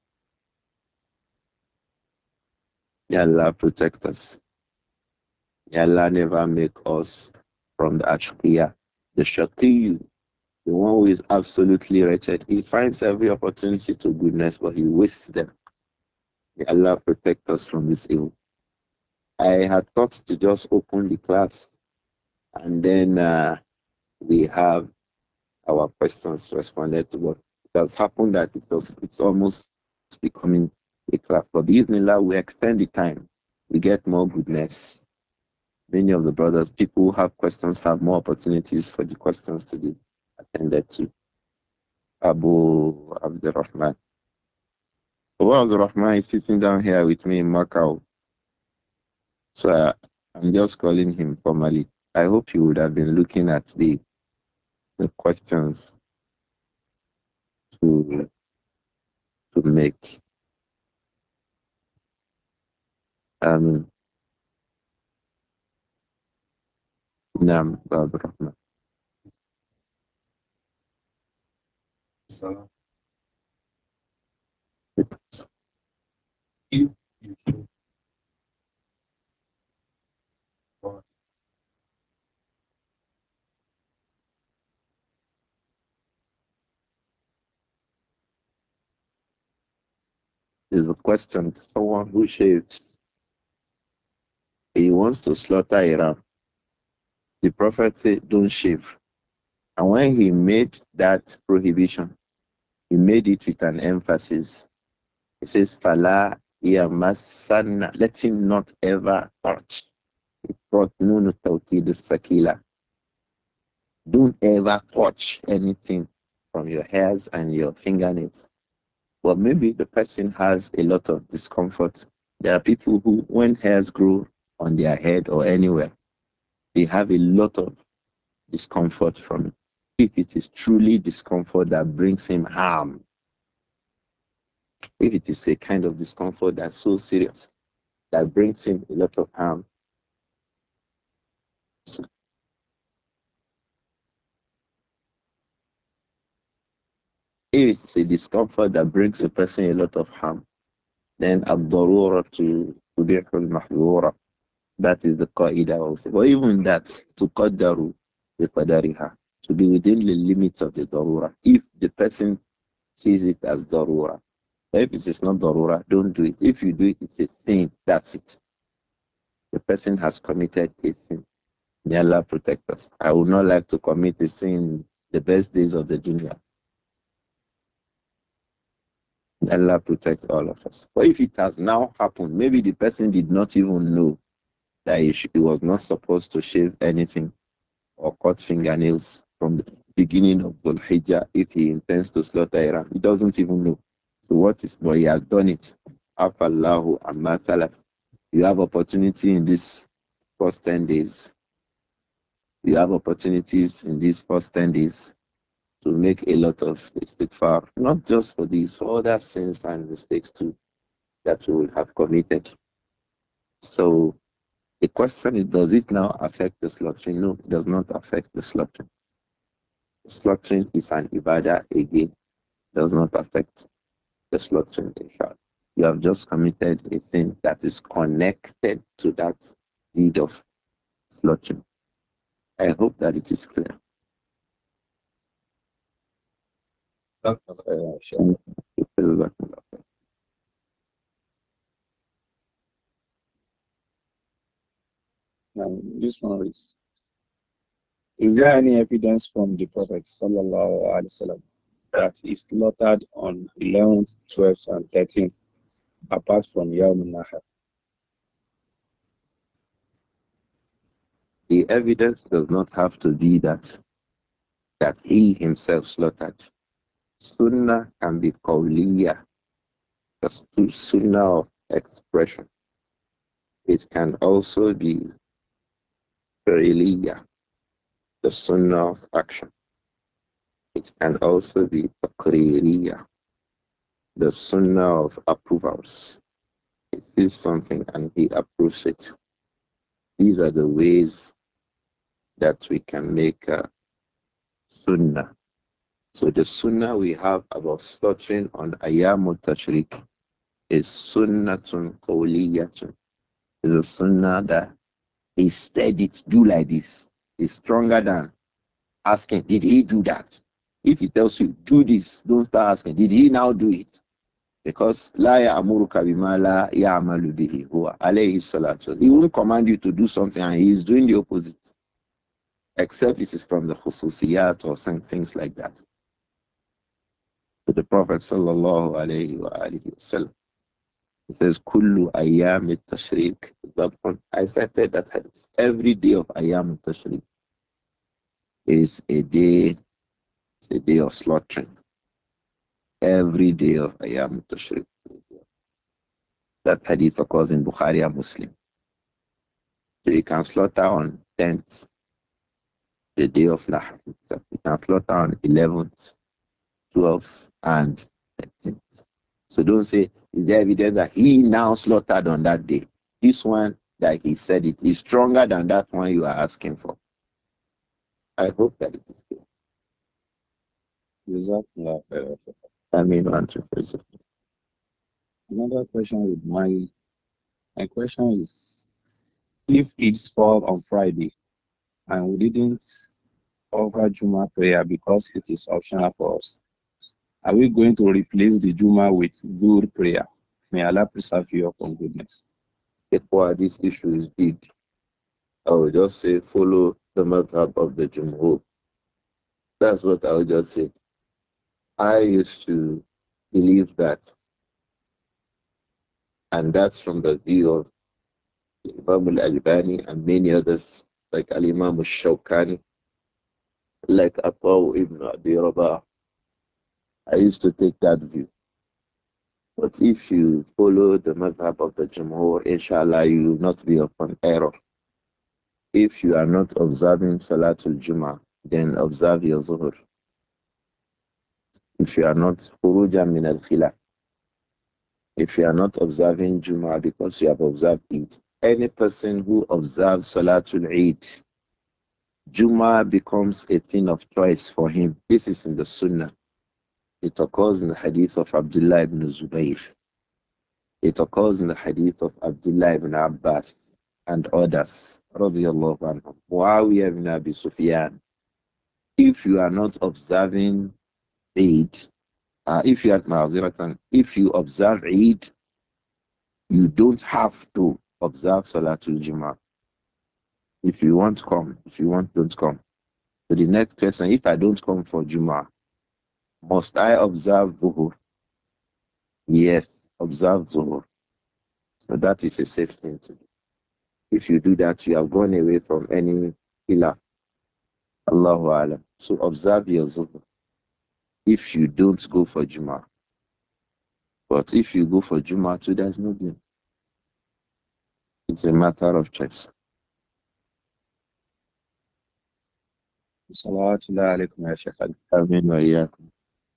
May Allah protect us. May Allah never make us from the ashqiyah, the shaqiyu, the one who is absolutely wretched. He finds every opportunity to goodness, but he wastes them. May Allah protect us from this evil. I had thought to just open the class and then uh, we have our questions responded to, but it has happened that it was, it's almost becoming a class. But Bismillah, we extend the time. We get more goodness. Many of the brothers, people who have questions have more opportunities for the questions to be attended to. Abu Abdurrahman. Abu Abdurrahman is sitting down here with me in Macau. So uh, I'm just calling him formally. I hope you would have been looking at the the questions to to make. Um, Nam Abdurrahman. So if you should watch There's a question. Someone who shaves, he wants to slaughter a ram. The Prophet said, don't shave. And when he made that prohibition, he made it with an emphasis. He says, Fala yamassanna. Let him not ever touch. He brought nunu tawkid sakila. Don't ever touch anything. from your hairs and your fingernails. But maybe the person has a lot of discomfort. There are people who, when hairs grow on their head or anywhere, they have a lot of discomfort from it. If it is truly discomfort that brings him harm, if it is a kind of discomfort that's so serious that brings him a lot of harm, so if it's a discomfort that brings a person a lot of harm, then الضرورة تبيح المحظورة. That is the qaida also. But even that, to qaddaru biqadariha, to be within the limits of the darura. If the person sees it as darura, but if it is not darura, don't do it. If you do it, it's a sin. That's it. The person has committed a sin. May Allah protect us. I would not like to commit a sin the best days of the dunya. May Allah protect all of us. But if it has now happened, maybe the person did not even know that he, sh- he was not supposed to shave anything or cut fingernails from the beginning of Dhul Hijjah if he intends to slaughter a ram. He doesn't even know. So what is, but he has done it. Afallahu amma salaf. You have opportunity in these first ten days. You have opportunities in these first ten days to make a lot of istighfar, not just for these, for other sins and mistakes too that you will have committed. So the question is, does it now affect the slaughtering? No, it does not affect the slaughtering. Slaughtering is an ibadah again, does not affect the slaughtering, inshallah. You have just committed a thing that is connected to that deed of slaughtering. I hope that it is clear. Uh, sure. Mm. Now, this one is: Is there any evidence from the Prophet sallallahu alaihi wasallam that he slaughtered on eleventh, twelfth, and thirteenth, apart from Yawm al-Nahar? The evidence does not have to be that that he himself slaughtered. Sunnah can be qawliya, the su- sunnah of expression. It can also be fi'liya, the sunnah of action. It can also be taqririya, the sunnah of approvals. He sees something and he approves it. These are the ways that we can make a sunnah. So the sunnah we have about slaughtering on Ayyamut Tashriq is sunnatun qawliyatun. It's a sunnah that he said it, do like this. It's stronger than asking, did he do that? If he tells you, do this, don't start asking, did he now do it? Because la ya'muruka bima la ya'malu bihi huwa alayhi salatu. He won't command you to do something and he is doing the opposite, except it is from the khususiyat or some things like that. So the Prophet sallallahu alayhi wa alihi wasallam, he says, Kullu ayyam tashriq. I cited that hadith. Every day of ayyam tashriq is a day, it's a day of slaughtering. Every day of ayyam tashriq. That hadith occurs in Bukhari and Muslim. So you can slaughter on tenth, the day of Nahr. So you can slaughter on eleventh, twelfth, and thirteenth. So don't say, is there evidence that he now slaughtered on that day? This one that he said it is stronger than that one you are asking for. I hope that it is clear. Jazakallah khairan. I mean, one, two, three, four. Another question with my my question is: If it's fall on Friday and we didn't offer Juma prayer because it is optional for us, are we going to replace the Juma with Dhuhr prayer? May Allah preserve you from goodness. Why this issue is big. I will just say follow the madhab of the Jumhur. That's what I would just say. I used to believe that, and that's from the view of Imam al-Albani and many others, like Al-Imam al-Shawkani, like Attaw ibn Abi Rabah. I used to take that view. But if you follow the madhab of the Jumhur, inshallah, you will not be upon error. If you are not observing Salatul Jummah, then observe your Zuhur. If you are not Furuja min al Khila, if you are not observing Jummah because you have observed it, any person who observes Salatul Eid, Jummah becomes a thing of choice for him. This is in the Sunnah. It occurs in the hadith of Abdullah ibn Zubayr. It occurs in the hadith of Abdullah ibn Abbas and others. Radiallahu anhum. Muawiyah ibn Abi Sufyan. If you are not observing Eid, uh, if you are Ma'aziratan, if you observe Eid, you don't have to observe Salatul Jummah. If you want, come. If you want, don't come. So the next question, if I don't come for Jummah, must I observe Zuhur? Yes, observe Zuhur. So that is a safe thing to do. If you do that, you have gone away from any pillar. Allahu Alam. So observe your Zuhur if you don't go for Jummah. But if you go for Jummah too, there's no blame. It's a matter of choice. Salawatullah alaikum ya Shaykh. Amin wa iyyakum.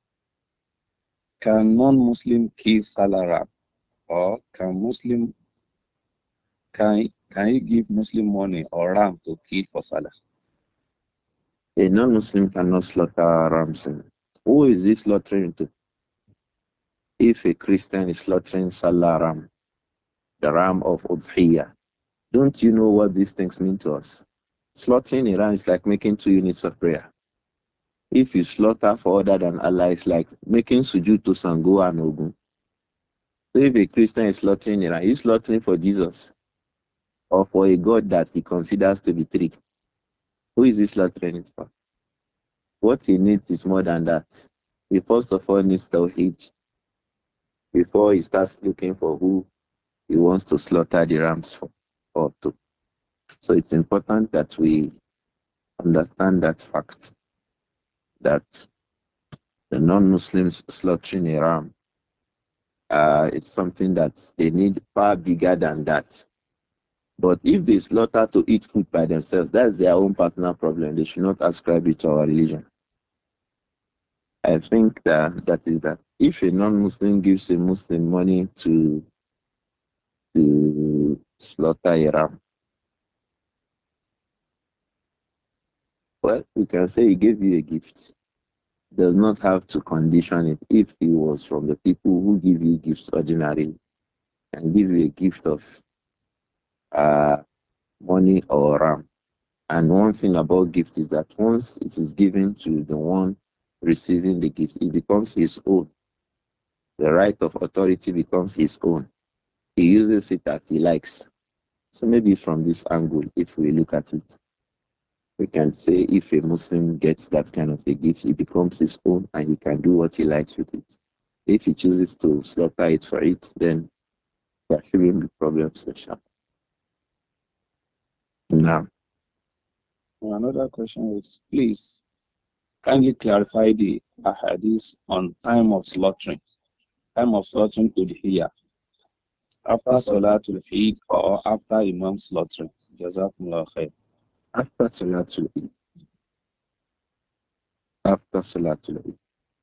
Can non-Muslim kill Salah or can Muslim can can he give Muslim money or ram to kill for Salah? A non-Muslim cannot slaughter rams. Who is he slaughtering to? If a Christian is slaughtering Salah ram, the ram of Udhiyah, don't you know what these things mean to us? Slaughtering a ram is like making two units of prayer. If you slaughter for other than Allah, it's like making sujud to Sango and Ogun. So if a Christian is slaughtering a ram, he's slaughtering for Jesus or for a God that he considers to be three. Who is he slaughtering it for? What he needs is more than that. He first of all needs Tawheed before he starts looking for who he wants to slaughter the rams for or to. So it's important that we understand that fact that the non-Muslims slaughtering a ram, uh, it's something that they need far bigger than that. But if they slaughter to eat food by themselves, that's their own personal problem. They should not ascribe it to our religion. I think that that is that. If a non-Muslim gives a Muslim money to to slaughter a ram, well, we can say he gave you a gift. Does not have to condition it if he was from the people who give you gifts ordinarily and give you a gift of uh, money or ram. And one thing about gift is that once it is given to the one receiving the gift, it becomes his own. The right of authority becomes his own. He uses it as he likes. So maybe from this angle, if we look at it, we can say if a Muslim gets that kind of a gift, it becomes his own and he can do what he likes with it. If he chooses to slaughter it for it, then there shouldn't be problems. Inshallah. Now, Another question is, please kindly clarify the ahadith on time of slaughtering. Time of slaughtering Udhiyah after Salatul Eid or after Imam slaughtering. Jazakumullah khair. after Salatul Eid, after Salatul Eid,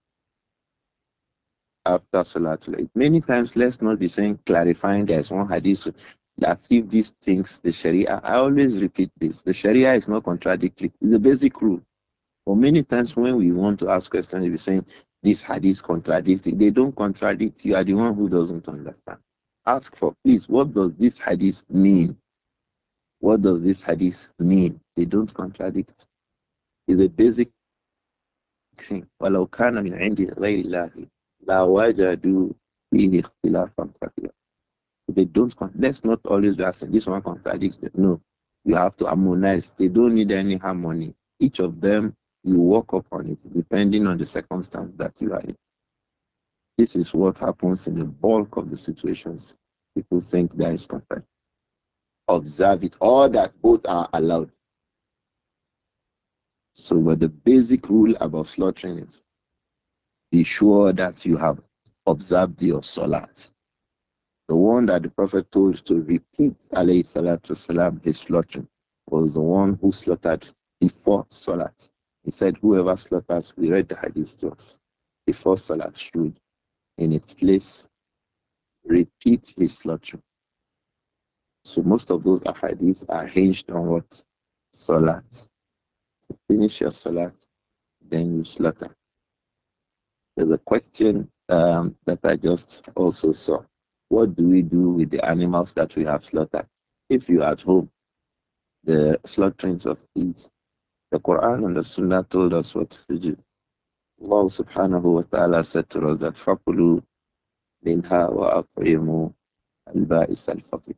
after Salatul Eid. Many times, let's not be saying clarifying there's one hadith that if these things, the Sharia, I always repeat this, the Sharia is not contradictory. It's the basic rule. But many times when we want to ask questions, we're saying this hadith contradicts it. They don't contradict. You are the one who doesn't understand. Ask for, please, what does this hadith mean? What does this hadith mean? They don't contradict. It's a basic thing. وَلَوْ كَانَ مِنْ عِنْدِ غَيْرِ اللَّهِ لَوَجَدُوا فِيهِ اخْتِلَافًا كَثِيرًا. They don't, con- let's not always be asking, this one contradicts. It. No, you have to harmonize. They don't need any harmony. Each of them, you work upon it depending on the circumstance that you are in. This is what happens in the bulk of the situations. People think there is conflict. Observe it. All that both are allowed. So, but the basic rule about slaughtering is Be sure that you have observed your salat. The one that the Prophet told to repeat alayhi salatu salam his slaughtering was the one who slaughtered before salat. He said, whoever slaughters, we read the hadith to us, before salat should, in its place, repeat his slaughtering. So most of those hadiths are hinged on what? Salat. So finish your salat, then you slaughter. There's a question um, that I just also saw. What do we do with the animals that we have slaughtered? If you are at home, the slaughterings of these, the Quran and the Sunnah told us what to do. Allah subhanahu wa ta'ala said to us that فَقُلُوا مِنْهَا وَأَطْعِمُوا الْبَائِسَ الْفَقِيرَ.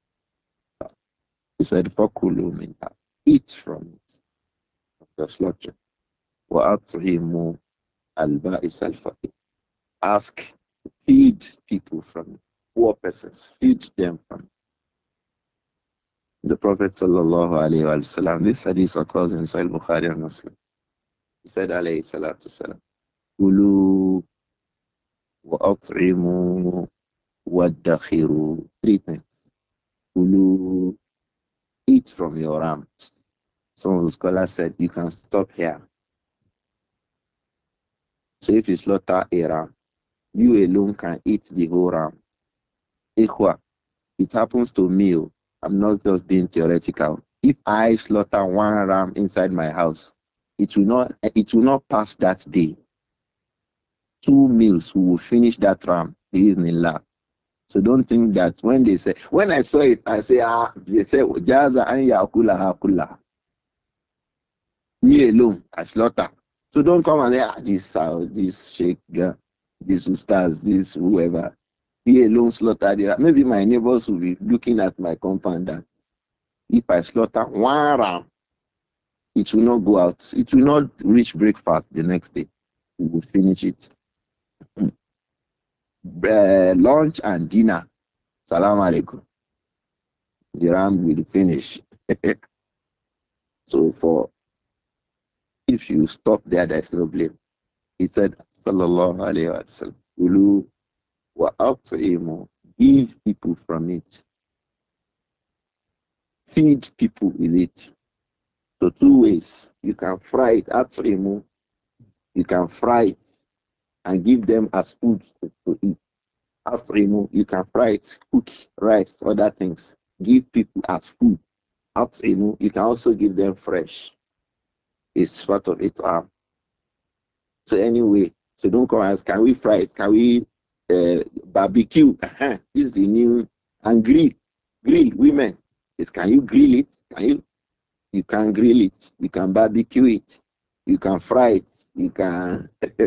He said, فَقُلُوا مِنْهَا. Eat from it, from the slaughter. وَأَطْعِمُوا الْبَائِسَ الْفَقِيرَ. Ask, feed people from it. Poor persons, feed them from it. The Prophet sallallahu alayhi wa sallam, this hadith occurs in Sahih Bukhari and Muslim. He said alayhi salatu salam, Kulu wa at'imu wa dakhiru. Three things. Kulu, eat from your rams. Some of the scholars said you can stop here. So if you slaughter a ram, you alone can eat the whole ram. Ikhwa, it happens to me. Oh. I'm not just being theoretical. If I slaughter one ram inside my house, it will not it will not pass that day. Two meals we will finish that ram. Bismillah. So don't think that when they say when I saw it, I say ah they say Jaza an yakula hakula. Me alone, I slaughter. So don't come and say ah this uh, this sheikh, uh, this ustaz, this whoever. He alone slaughter the ram. Maybe my neighbors will be looking at my compound that if I slaughter one ram, it will not go out. It will not reach breakfast the next day. We will finish it. Uh, lunch and dinner. Salam alaikum. The ram will finish. So for if you stop there, there's no blame. He said, Sallallahu Alaihi Wasallam, Ulu wa at'imu. Give people from it. Feed people with it. So two ways. You can fry it, at'imu. You can fry it and give them as food to, to eat. At'imu, you can fry it, cook rice, other things. Give people as food. At'imu, you can also give them fresh. It's part of it. Um, so anyway, so don't come and ask, can we fry it? Can we uh, barbecue? Uh-huh. This is the new and grill. Grill, women. It, can you grill it? Can you? You can grill it. You can barbecue it. You can fry it. You can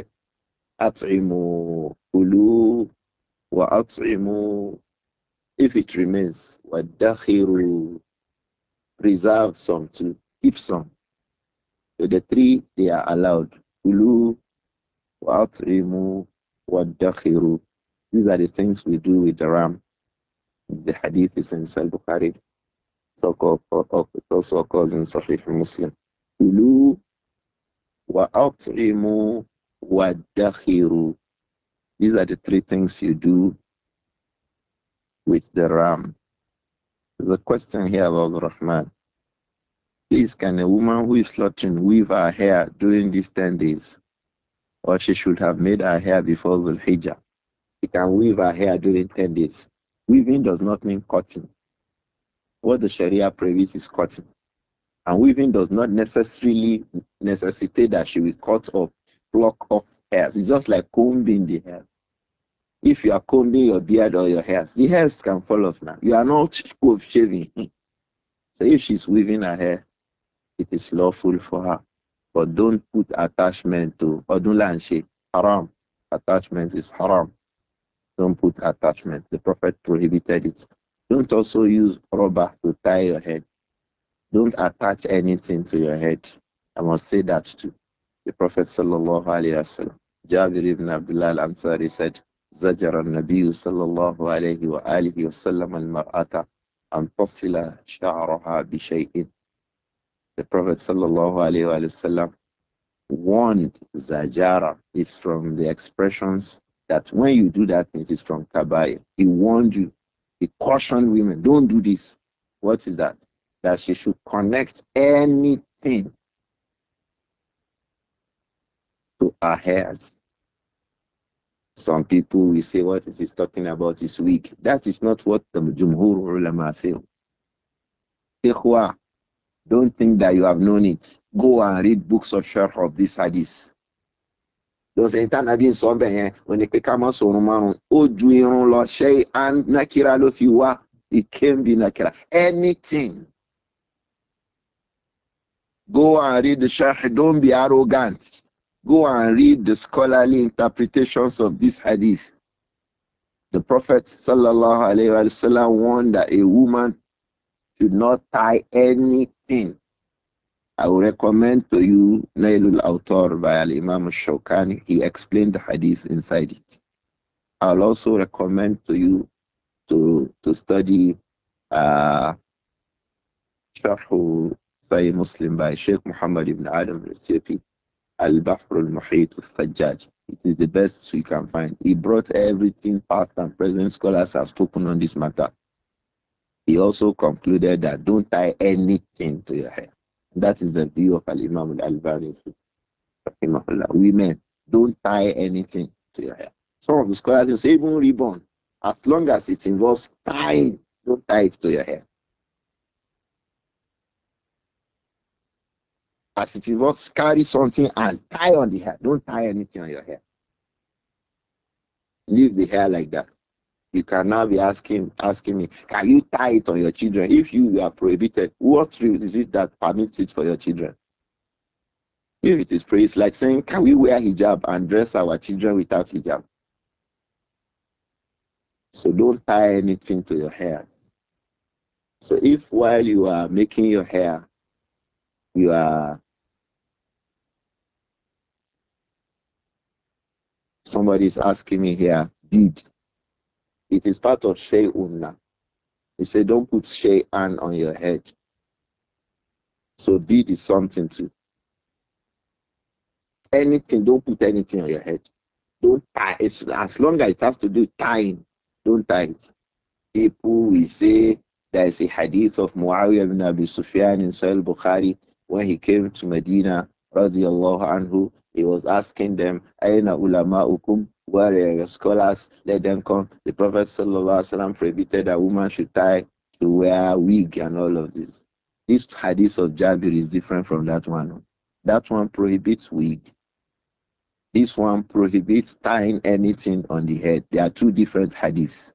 at'imu ulu wa at'imu if it remains wa dakhiru, preserve some to keep some. So the three they are allowed. Ulu وَأَطْعِمُوا وَادَّخِرُوا. These are the things we do with the ram. The hadith is in Sahih Bukhari. It also occurs in Sahih Muslim. Kulu وَأَطْعِمُوا وَادَّخِرُوا. These are the three things you do with the ram. There's a question here about the Rahman. Please, can a woman who is slaughtering weave her hair during these ten days? Or she should have made her hair before the Hijjah? She can weave her hair during ten days. Weaving does not mean cutting. What the Sharia prohibits is cutting. And weaving does not necessarily necessitate that she will cut or pluck off hairs. It's just like combing the hair. If you are combing your beard or your hairs, the hairs can fall off now. You are not shaving. So if she's weaving her hair, it is lawful for her. But don't put attachment to Odunla and Sheikh. Haram. Attachment is haram. Don't put attachment. The Prophet prohibited it. Don't also use rubber to tie your head. Don't attach anything to your head. I must say that too. The Prophet sallallahu alaihi wasallam, Jabir ibn Abdullah al-Ansari said, زجر النبي صلى الله عليه وآله وسلم المرأة أن تصل شعرها بشيء. The Prophet sallallahu alaihi wasallam Warned, Zajara, is from the expressions that when you do that, it is from Kabai. He warned you. He cautioned women, don't do this. What is that? That she should connect anything to her hairs. Some people will say what it is talking about is weak. That is not what the Jumhur ulama say. Ikhwa, don't think that you have known it. Go and read books of Sharh of this hadith. Those internabi sọ bẹ́ẹ̀ yẹn, òní pé ká má sọ̀rọ̀ márùn-ún, ó ju irun lọ, ṣé and nakira ló fi wá, it can be nakira. Anything. Go and read the Sharh, don't be arrogant. Go and read the scholarly interpretations of this hadith. The Prophet sallallahu alaihi wasallam warned that a woman should not tie anything. I will recommend to you Nailul Autor by Al Imam Shawkani. He explained the hadith inside it. I'll also recommend to you to to study uh, Sharh Sahih Muslim by Sheikh Muhammad ibn Adam al-Sifi, Al-Bahr al-Muhit al-Thajjaj. It is the best you can find. He brought everything past and present scholars have spoken on this matter. He also concluded that don't tie anything to your hair. That is the view of Al-Imam al-Albani. Women, don't tie anything to your hair. Some of the scholars will say even ribbon, as long as it involves tying, don't tie it to your hair. As it involves carry something and tie on the hair, don't tie anything on your hair. Leave the hair like that. You can now be asking asking me, can you tie it on your children? If you are prohibited, what rule is it that permits it for your children? If it is praise, like saying, can we wear hijab and dress our children without hijab? So don't tie anything to your hair. So if while you are making your hair, you are somebody is asking me here, bead. It is part of shay'unna. He said, don't put shay'an on your head. So bead is something to anything. Don't put anything on your head. Don't tie. It's as long as it has to do tying. Don't tie it. People will say there is a hadith of Muawiyah ibn Abi Sufyan in Sahih Bukhari when he came to Medina, radiallahu anhu. He was asking them, Aina ulama'ukum, where are your scholars? Let them come. The Prophet sallallahu alaihi wasallam prohibited a woman should tie to wear wig and all of this. This hadith of Jabir is different from that one. That one prohibits wig. This one prohibits tying anything on the head. There are two different hadiths.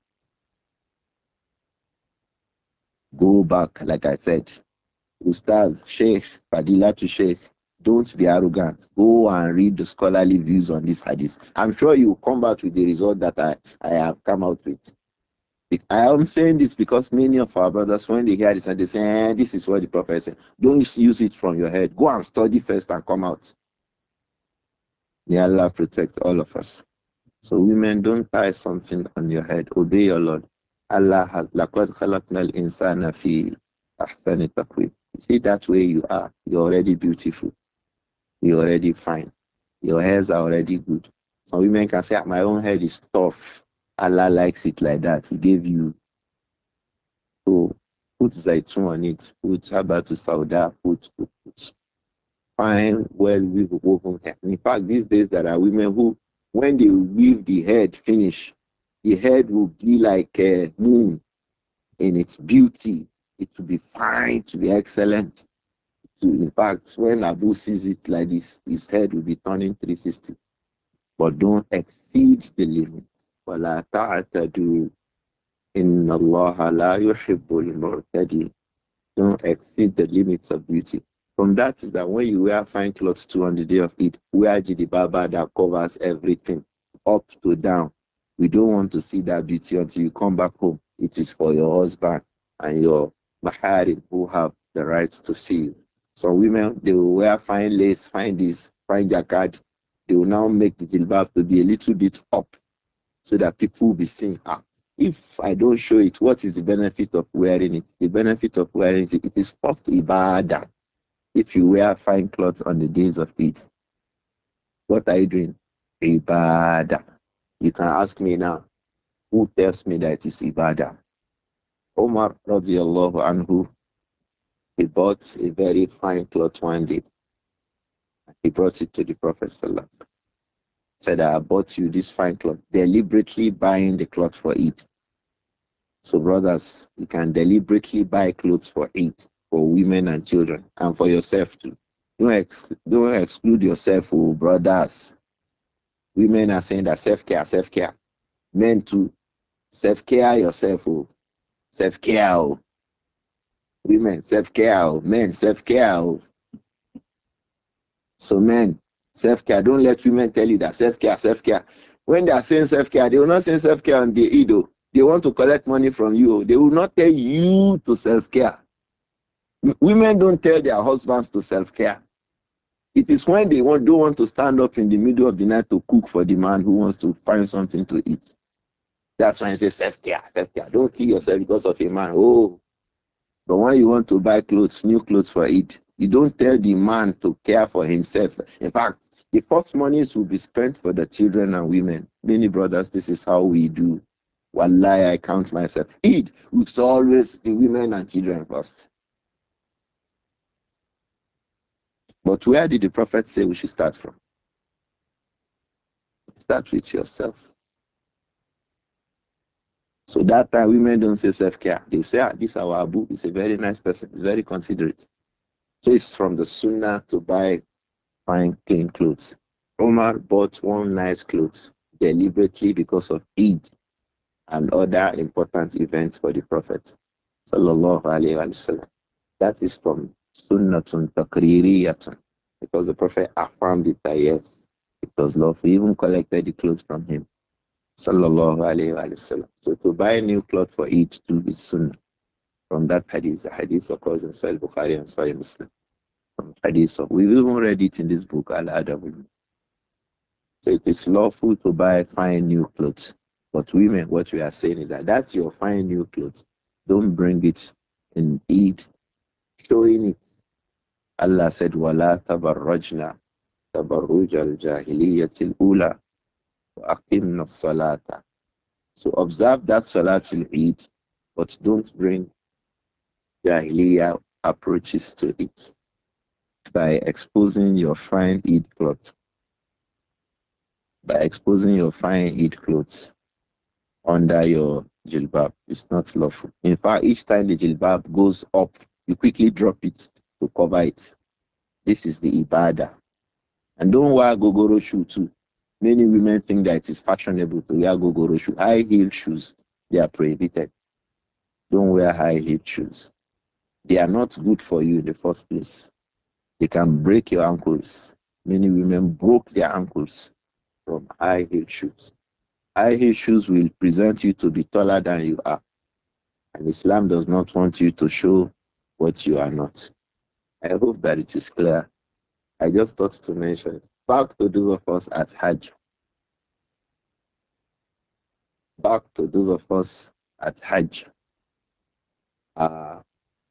Go back, like I said. Ustaz, Sheikh, Fadila to Sheikh, don't be arrogant. Go and read the scholarly views on this hadith. I'm sure you will come back with the result that I, I have come out with. I am saying this because many of our brothers, when they hear this and they say, eh, this is what the Prophet said, don't use it from your head. Go and study first and come out. May Allah protect all of us. So women, don't tie something on your head. Obey your Lord. Allah has لَقَدْ خَلَقْنَا الْإِنسَانَ فِي أَحْسَنِ تَقْوِيمٍ. You see that way you are. You're already beautiful. You're already fine. Your hairs are already good. Some women can say, my own head is tough. Allah likes it like that. He gave you. So put zaitun on it. Put habatu sauda. Put, put, put. Fine, well woven hair. In fact, these days there are women who, when they weave the head finish, the head will be like a moon in its beauty. It will be fine, to be excellent. To, in fact, when Abu sees it like this, his head will be turning three sixty. But don't exceed the limit. وَلَا تَعْتَدُوا إِنَّ اللَّهَ لَا يُحِبُّ الْمُعْتَدِينَ. Don't exceed the limits of beauty. From that is that when you wear fine clothes too on the day of Eid, wear jilibaba that covers everything, up to down. We don't want to see that beauty until you come back home. It is for your husband and your maharim who have the rights to see you. Some women, they will wear fine lace, fine this, fine jacket. They will now make the jilbab to be a little bit up so that people will be seeing, ah, if I don't show it, what is the benefit of wearing it? The benefit of wearing it, it is first ibadah. If you wear fine clothes on the days of Eid, What are you doing? Ibadah. You can ask me now, who tells me that it is ibadah? Omar radiallahu anhu, he bought a very fine cloth one day. He brought it to the Prophet Sallallahu Alaihi Wasallam. Said, I bought you this fine cloth, deliberately buying the cloth for it. So, brothers, you can deliberately buy clothes for it, for women and children, and for yourself too. Don't, ex- don't exclude yourself, oh, brothers. Women are saying that self care, self care. Men too, self care yourself, oh, self care, oh. Women, self care, oh. Men, self care. Oh. So, men, self care. Don't let women tell you that self care, self care. When they are saying self care, they will not say self care on the Ido. They want to collect money from you. They will not tell you to self care. Women don't tell their husbands to self care. It is when they want, don't want to stand up in the middle of the night to cook for the man who wants to find something to eat. That's when I say self care, self care. Don't kill yourself because of a man. Oh, but when you want to buy clothes, new clothes for it, you don't tell the man to care for himself. In fact, the first monies will be spent for the children and women. Many brothers, this is how we do. Wallahi, I count myself. Eid, it's always the women and children first. But where did the Prophet say we should start from? Start with yourself. So that time women don't say self-care. They say, ah, this our Abu is a very nice person, he's very considerate. So it's from the sunnah to buy fine, clean clothes. Omar bought one nice clothes deliberately because of Eid and other important events for the Prophet. Sallallahu Alaihi Wasallam. That is from sunnatun takririyatun. Because the Prophet affirmed it that yes, it was lawful. He even collected the clothes from him. Sallallahu Alaihi Wasallam. So to buy a new cloth for each to be sunnah. From that hadith, the hadith occurs in Sahih Bukhari and Sahih Muslim. From hadith of, we've even read it in this book, Al Adab. So it is lawful to buy fine new clothes. But women, what we are saying is that that's your fine new clothes. Don't bring it in Eid, showing it. Allah said, وَلَا تَبَرَّجْنَا تَبَرُّجَ الْجَاهِلِيَّةِ الْأُولَى وَأَقِمْنَا الصَّلَاةَ. So observe that Salatul Eid, but don't bring Jahiliyyah approaches to it by exposing your fine Eid clothes, by exposing your fine Eid clothes under your jilbab. It's not lawful. In fact, each time the jilbab goes up, you quickly drop it to cover it. This is the ibadah. And don't wear gogoro shoe too. Many women think that it is fashionable to wear gogoro shoe. High heel shoes, they are prohibited. Don't wear high heel shoes. They are not good for you in the first place. They can break your ankles. Many women broke their ankles from high heel shoes. High heel shoes will present you to be taller than you are. And Islam does not want you to show what you are not. I hope that it is clear. I just thought to mention it. Back to those of us at Hajj. Back to those of us at Hajj. Uh,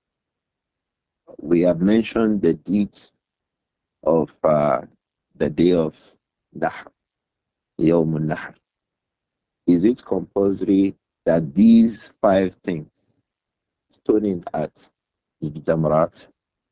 we have mentioned the deeds of uh, the day of Nahr, Yawm Nahr. Is it compulsory that these five things, stoning at Jamrat,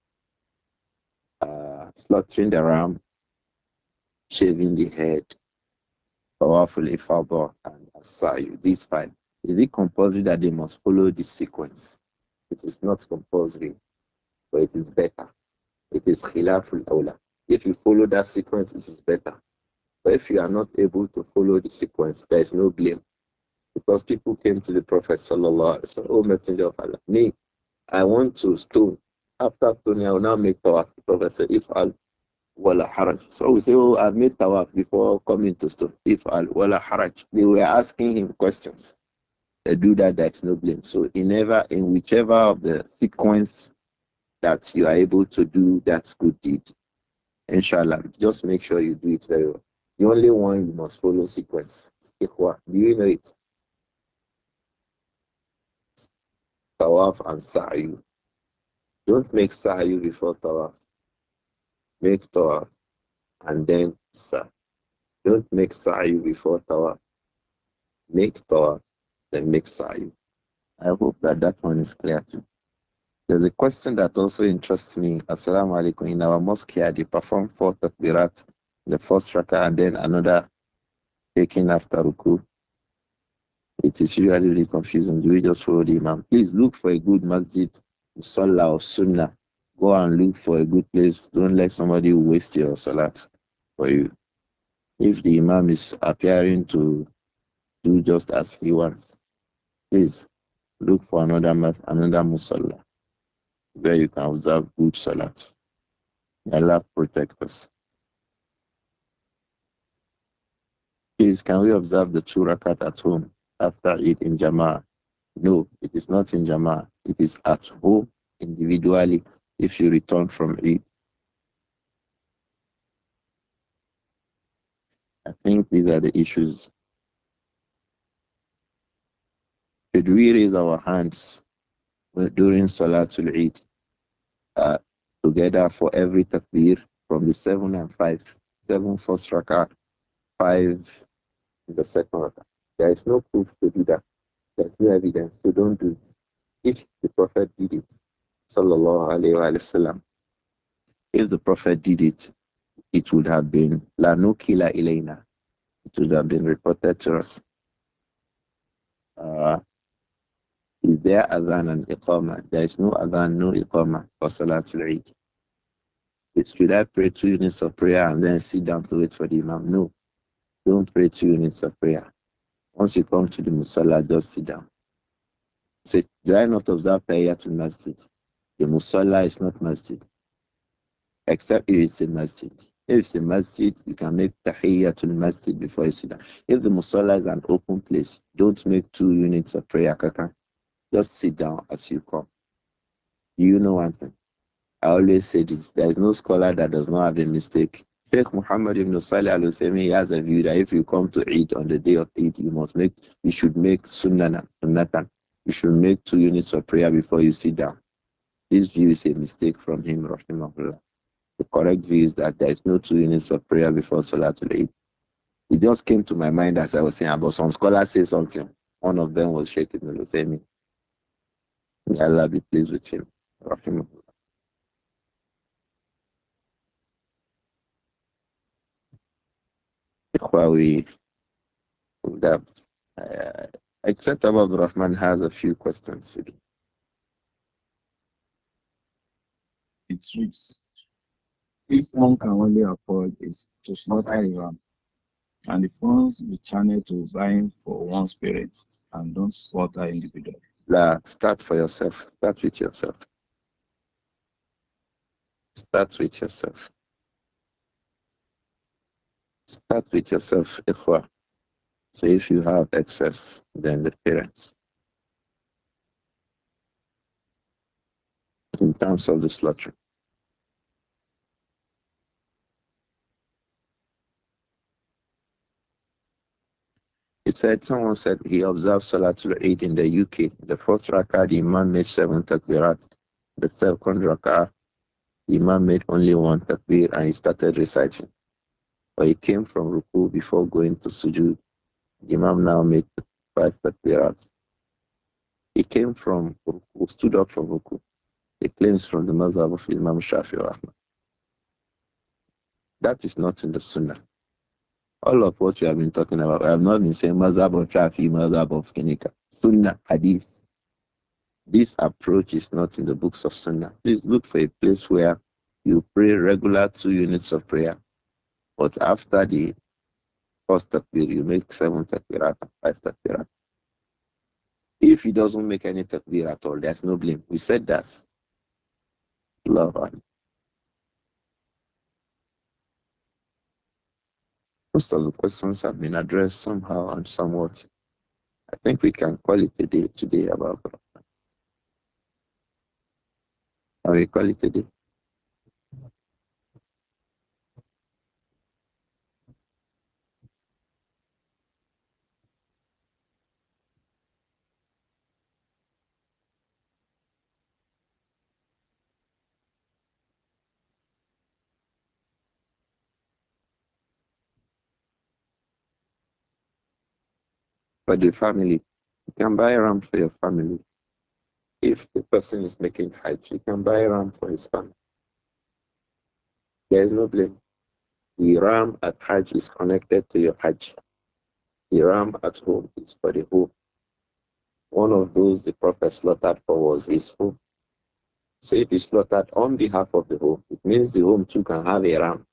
uh, slaughtering the ram, shaving the head, Tawaful Ifadah, and Asayu, these five, is it compulsory that they must follow this sequence? It is not compulsory, but it is better. It is Khilaful Awla. If you follow that sequence, it is better. But if you are not able to follow the sequence, there is no blame. Because people came to the Prophet Sallallahu Alaihi Wasallam, oh Messenger of Allah, me, I want to stone. After stoning, I will now make tawaf. The Prophet said, if al wala haraj. So we say, oh, I've made tawaf before coming to stone. If al wala haraj. They were asking him questions. They do that, there's no blame. So in ever, in whichever of the sequence that you are able to do that good deed, inshallah, just make sure you do it very well. The only one you must follow sequence. Ikhwa, do you know it? Tawaf and sa'yu. Don't make sa'yu before tawaf. Make tawaf and then sa. Don't make sa'i before tawaf. Make tawaf, then make sa'i. I hope that that one is clear too. There's a question that also interests me. Assalamu alaikum. In our mosque here, they perform four takbirat, the first rakah and then another taken after ruku. It is usually really confusing. Do we just follow the imam? Please look for a good masjid, musalla or sunnah. Go and look for a good place. Don't let somebody waste your salat for you. If the imam is appearing to do just as he wants, please look for another mas- another musalla where you can observe good salat. May Allah protect us. Please, can we observe the two rakat at home after it in Jama'ah? No, it is not in Jama'ah. It is at home individually if you return from it. I think these are the issues. Should we raise our hands during Salatul Eid uh, together for every takbir from the seven and five? Seven first rakat, five in the second rakat. There is no proof to do that. There's no evidence. So don't do it. If the Prophet did it, sallallahu alayhi wa sallam, if the Prophet did it, it would have been la nukila ilayna. It would have been reported to us. Uh, is there adhan and iqama? There is no adhan, no iqama for Salatul Eid. It's should I pray two units of prayer and then sit down to wait for the Imam? No, don't pray two units of prayer. Once you come to the Musalla, just sit down. Say, do I not observe Tahiyatul Masjid? The Musalla is not Masjid, except if it's a masjid. If it's a masjid, you can make tahiyyatul masjid before you sit down. If the musalla is an open place, don't make two units of prayer, kaka. Just sit down as you come. You know one thing. I always say this. There is no scholar that does not have a mistake. Sheikh Muhammad ibn Salih al Uthaymeen has a view that if you come to Eid on the day of Eid, you must make, you should make sunnah, sunnatan. You should make two units of prayer before you sit down. This view is a mistake from him, rahimahullah. The correct view is that there is no two units of prayer before Salatul Eid. It just came to my mind as I was saying about some scholars say something. One of them was Sheikh Ibn Uthaymeen. May Allah be pleased with him. Rahimahullah. Ikhwa, we would have, uh, except Abu Rahman has a few questions. It reads, if one can only afford is to slaughter a ram, and the funds be channeled to buying for one's parents, and don't slaughter individuals. La, start for yourself. Start with yourself. Start with yourself. Start with yourself, Ikhwa. So if you have excess, then the parents. In terms of the slaughter. He said, someone said he observed Salatul Eid in the U K. The first rakah, the Imam made seven takbirat. The second rakah, the Imam made only one takbir and he started reciting. But he came from Ruku before going to Sujud. The Imam now made five takbirat. He came from Ruku, stood up from Ruku. He claims from the Mazhab of Imam Shafi or Ahmad. That is not in the Sunnah. All of what we have been talking about, I have not been saying Mazhab of Shafi, Mazhab of Kenika. Sunnah, Hadith. This approach is not in the books of Sunnah. Please look for a place where you pray regular two units of prayer, but after the first takbir, you make seven takbirat and five takbirat. If he doesn't make any takbir at all, there's no blame. We said that. Love. Most of the questions have been addressed somehow and somewhat. I think we can call it a day today about Can we call it a day? for the family. You can buy ram for your family. If the person is making Hajj, you can buy ram for his family. There is no blame. The ram at Hajj is connected to your Hajj. The ram at home is for the home. One of those the Prophet slaughtered for was his home. So if he slaughtered on behalf of the home, it means the home too can have a ram.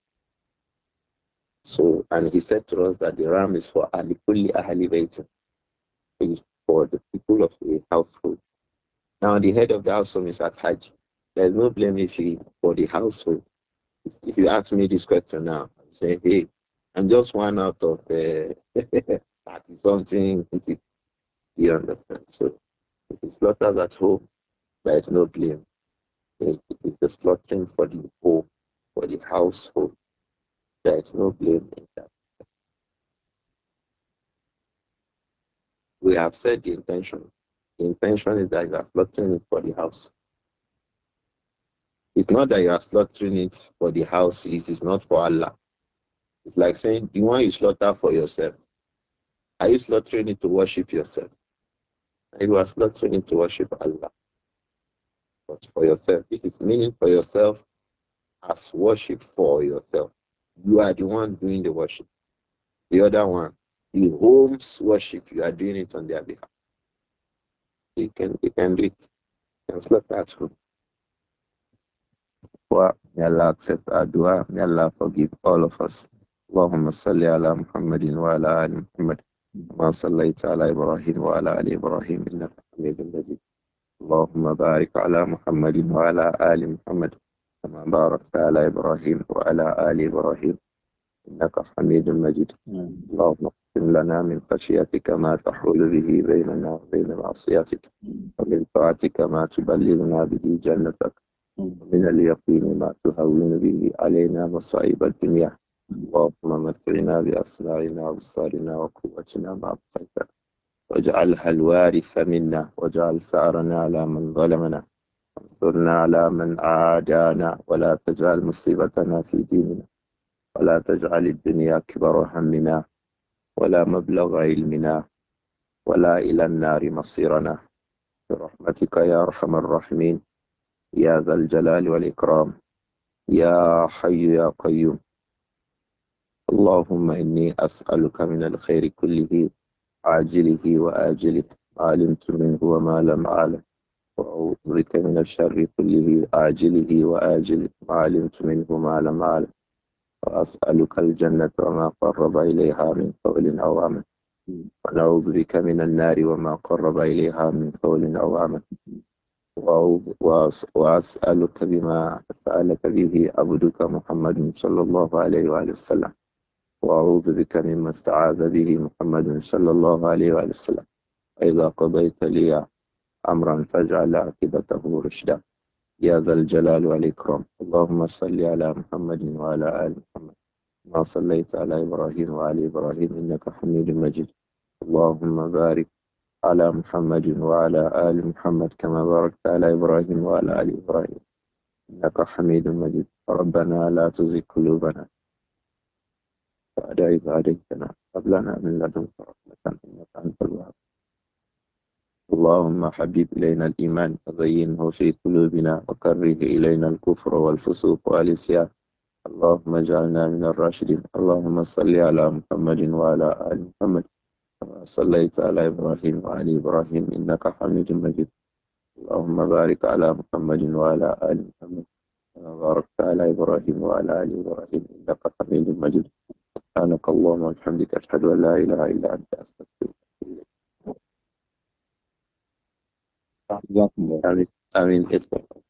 So, and he said to us that the ram is for Alikulli Ahli Bayt, is for the people of the household. Now, the head of the household is at Hajj. There's no blame if he for the household. If you ask me this question now, I'm saying, hey, I'm just one out of uh, thirty something. Do you understand? So, if he slaughters at home, there is no blame. It is the slaughtering for the home, for the household. There is no blame in that. We have said the intention. The intention is that you are slaughtering it for the house. It's not that you are slaughtering it for the house, it is not for Allah. It's like saying the one you slaughter for yourself. Are you slaughtering it to worship yourself? You are slaughtering it to worship Allah. But for yourself, this is meaning for yourself as worship for yourself. You are the one doing the worship. The other one, the home's worship, you are doing it on their behalf. You can you can do it. You can slaughter at home. Well, may Allah accept our dua. May Allah forgive all of us. اللهم صل على محمد وعلى آل محمد كما صليت على إبراهيم وعلى آل إبراهيم إنك حميد مجيد. اللهم بارك على محمد وعلى آل محمد كما باركت على إبراهيم وعلى آل إبراهيم إنك حميد مجيد. اللهم اقسم لنا من خشيتك ما تحول به بيننا وبين معصيتك ومن طاعتك ما تبلغنا به جنتك ومن اليقين ما تهون به علينا مصائب الدنيا. اللهم متعنا بأسماعنا وأبصارنا وقوتنا ما أبقيتنا واجعلها الوارث منا واجعل ثأرنا على من ظلمنا وانصرنا على من عادانا ولا تجعل مصيبتنا في ديننا ولا تجعل الدنيا كبر همنا ولا مبلغ علمنا ولا إلى النار مصيرنا برحمتك يا أرحم الراحمين يا ذا الجلال والإكرام يا حي يا قيوم. اللهم إني أسألك من الخير كله عاجله وآجله ما علمت منه وما لم أعلم وأعوذ بك من الشر كله عاجله وآجله ما علمت منه وما لم أعلم وأسألك الجنة وما قرب إليها من قول أو عمل ونعوذ بك من النار وما قرب إليها من قول أو عمل وأعوذ- وأس- وأسألك بما سألك به عبدك محمد صلى الله عليه وآله وسلم وأعوذ بك مما استعاذ به محمد صلى الله عليه وآله وسلم. إذا قضيت لي أمرا فاجعل عاقبته رشدا يا ذا الجلال والإكرام. اللهم صل على محمد وعلى آل محمد ما صليت على إبراهيم وعلى إبراهيم إنك حميد مجيد. اللهم بارك على محمد وعلى آل محمد كما باركت على إبراهيم وعلى آل إبراهيم إنك حميد مجيد. ربنا لا تزغ قلوبنا بعد إذ هديتنا هب لنا من لدنك رحمة إنك أنت الوهاب. اللهم حبب إلينا الإيمان وزينه في قلوبنا وكره إلينا الكفر والفسوق والعصيان اللهم اجعلنا من الراشدين. اللهم صل على محمد وعلى آل محمد كما صليت على إبراهيم وعلى إبراهيم إنك حميد مجيد. اللهم بارك على محمد وعلى آل محمد كما باركت على إبراهيم وعلى آل إبراهيم إنك حميد مجيد. سبحانك اللهم وبحمدك أشهد أن لا إله إلا أنت أستغفرك. جزاكم الله. آمين آمين.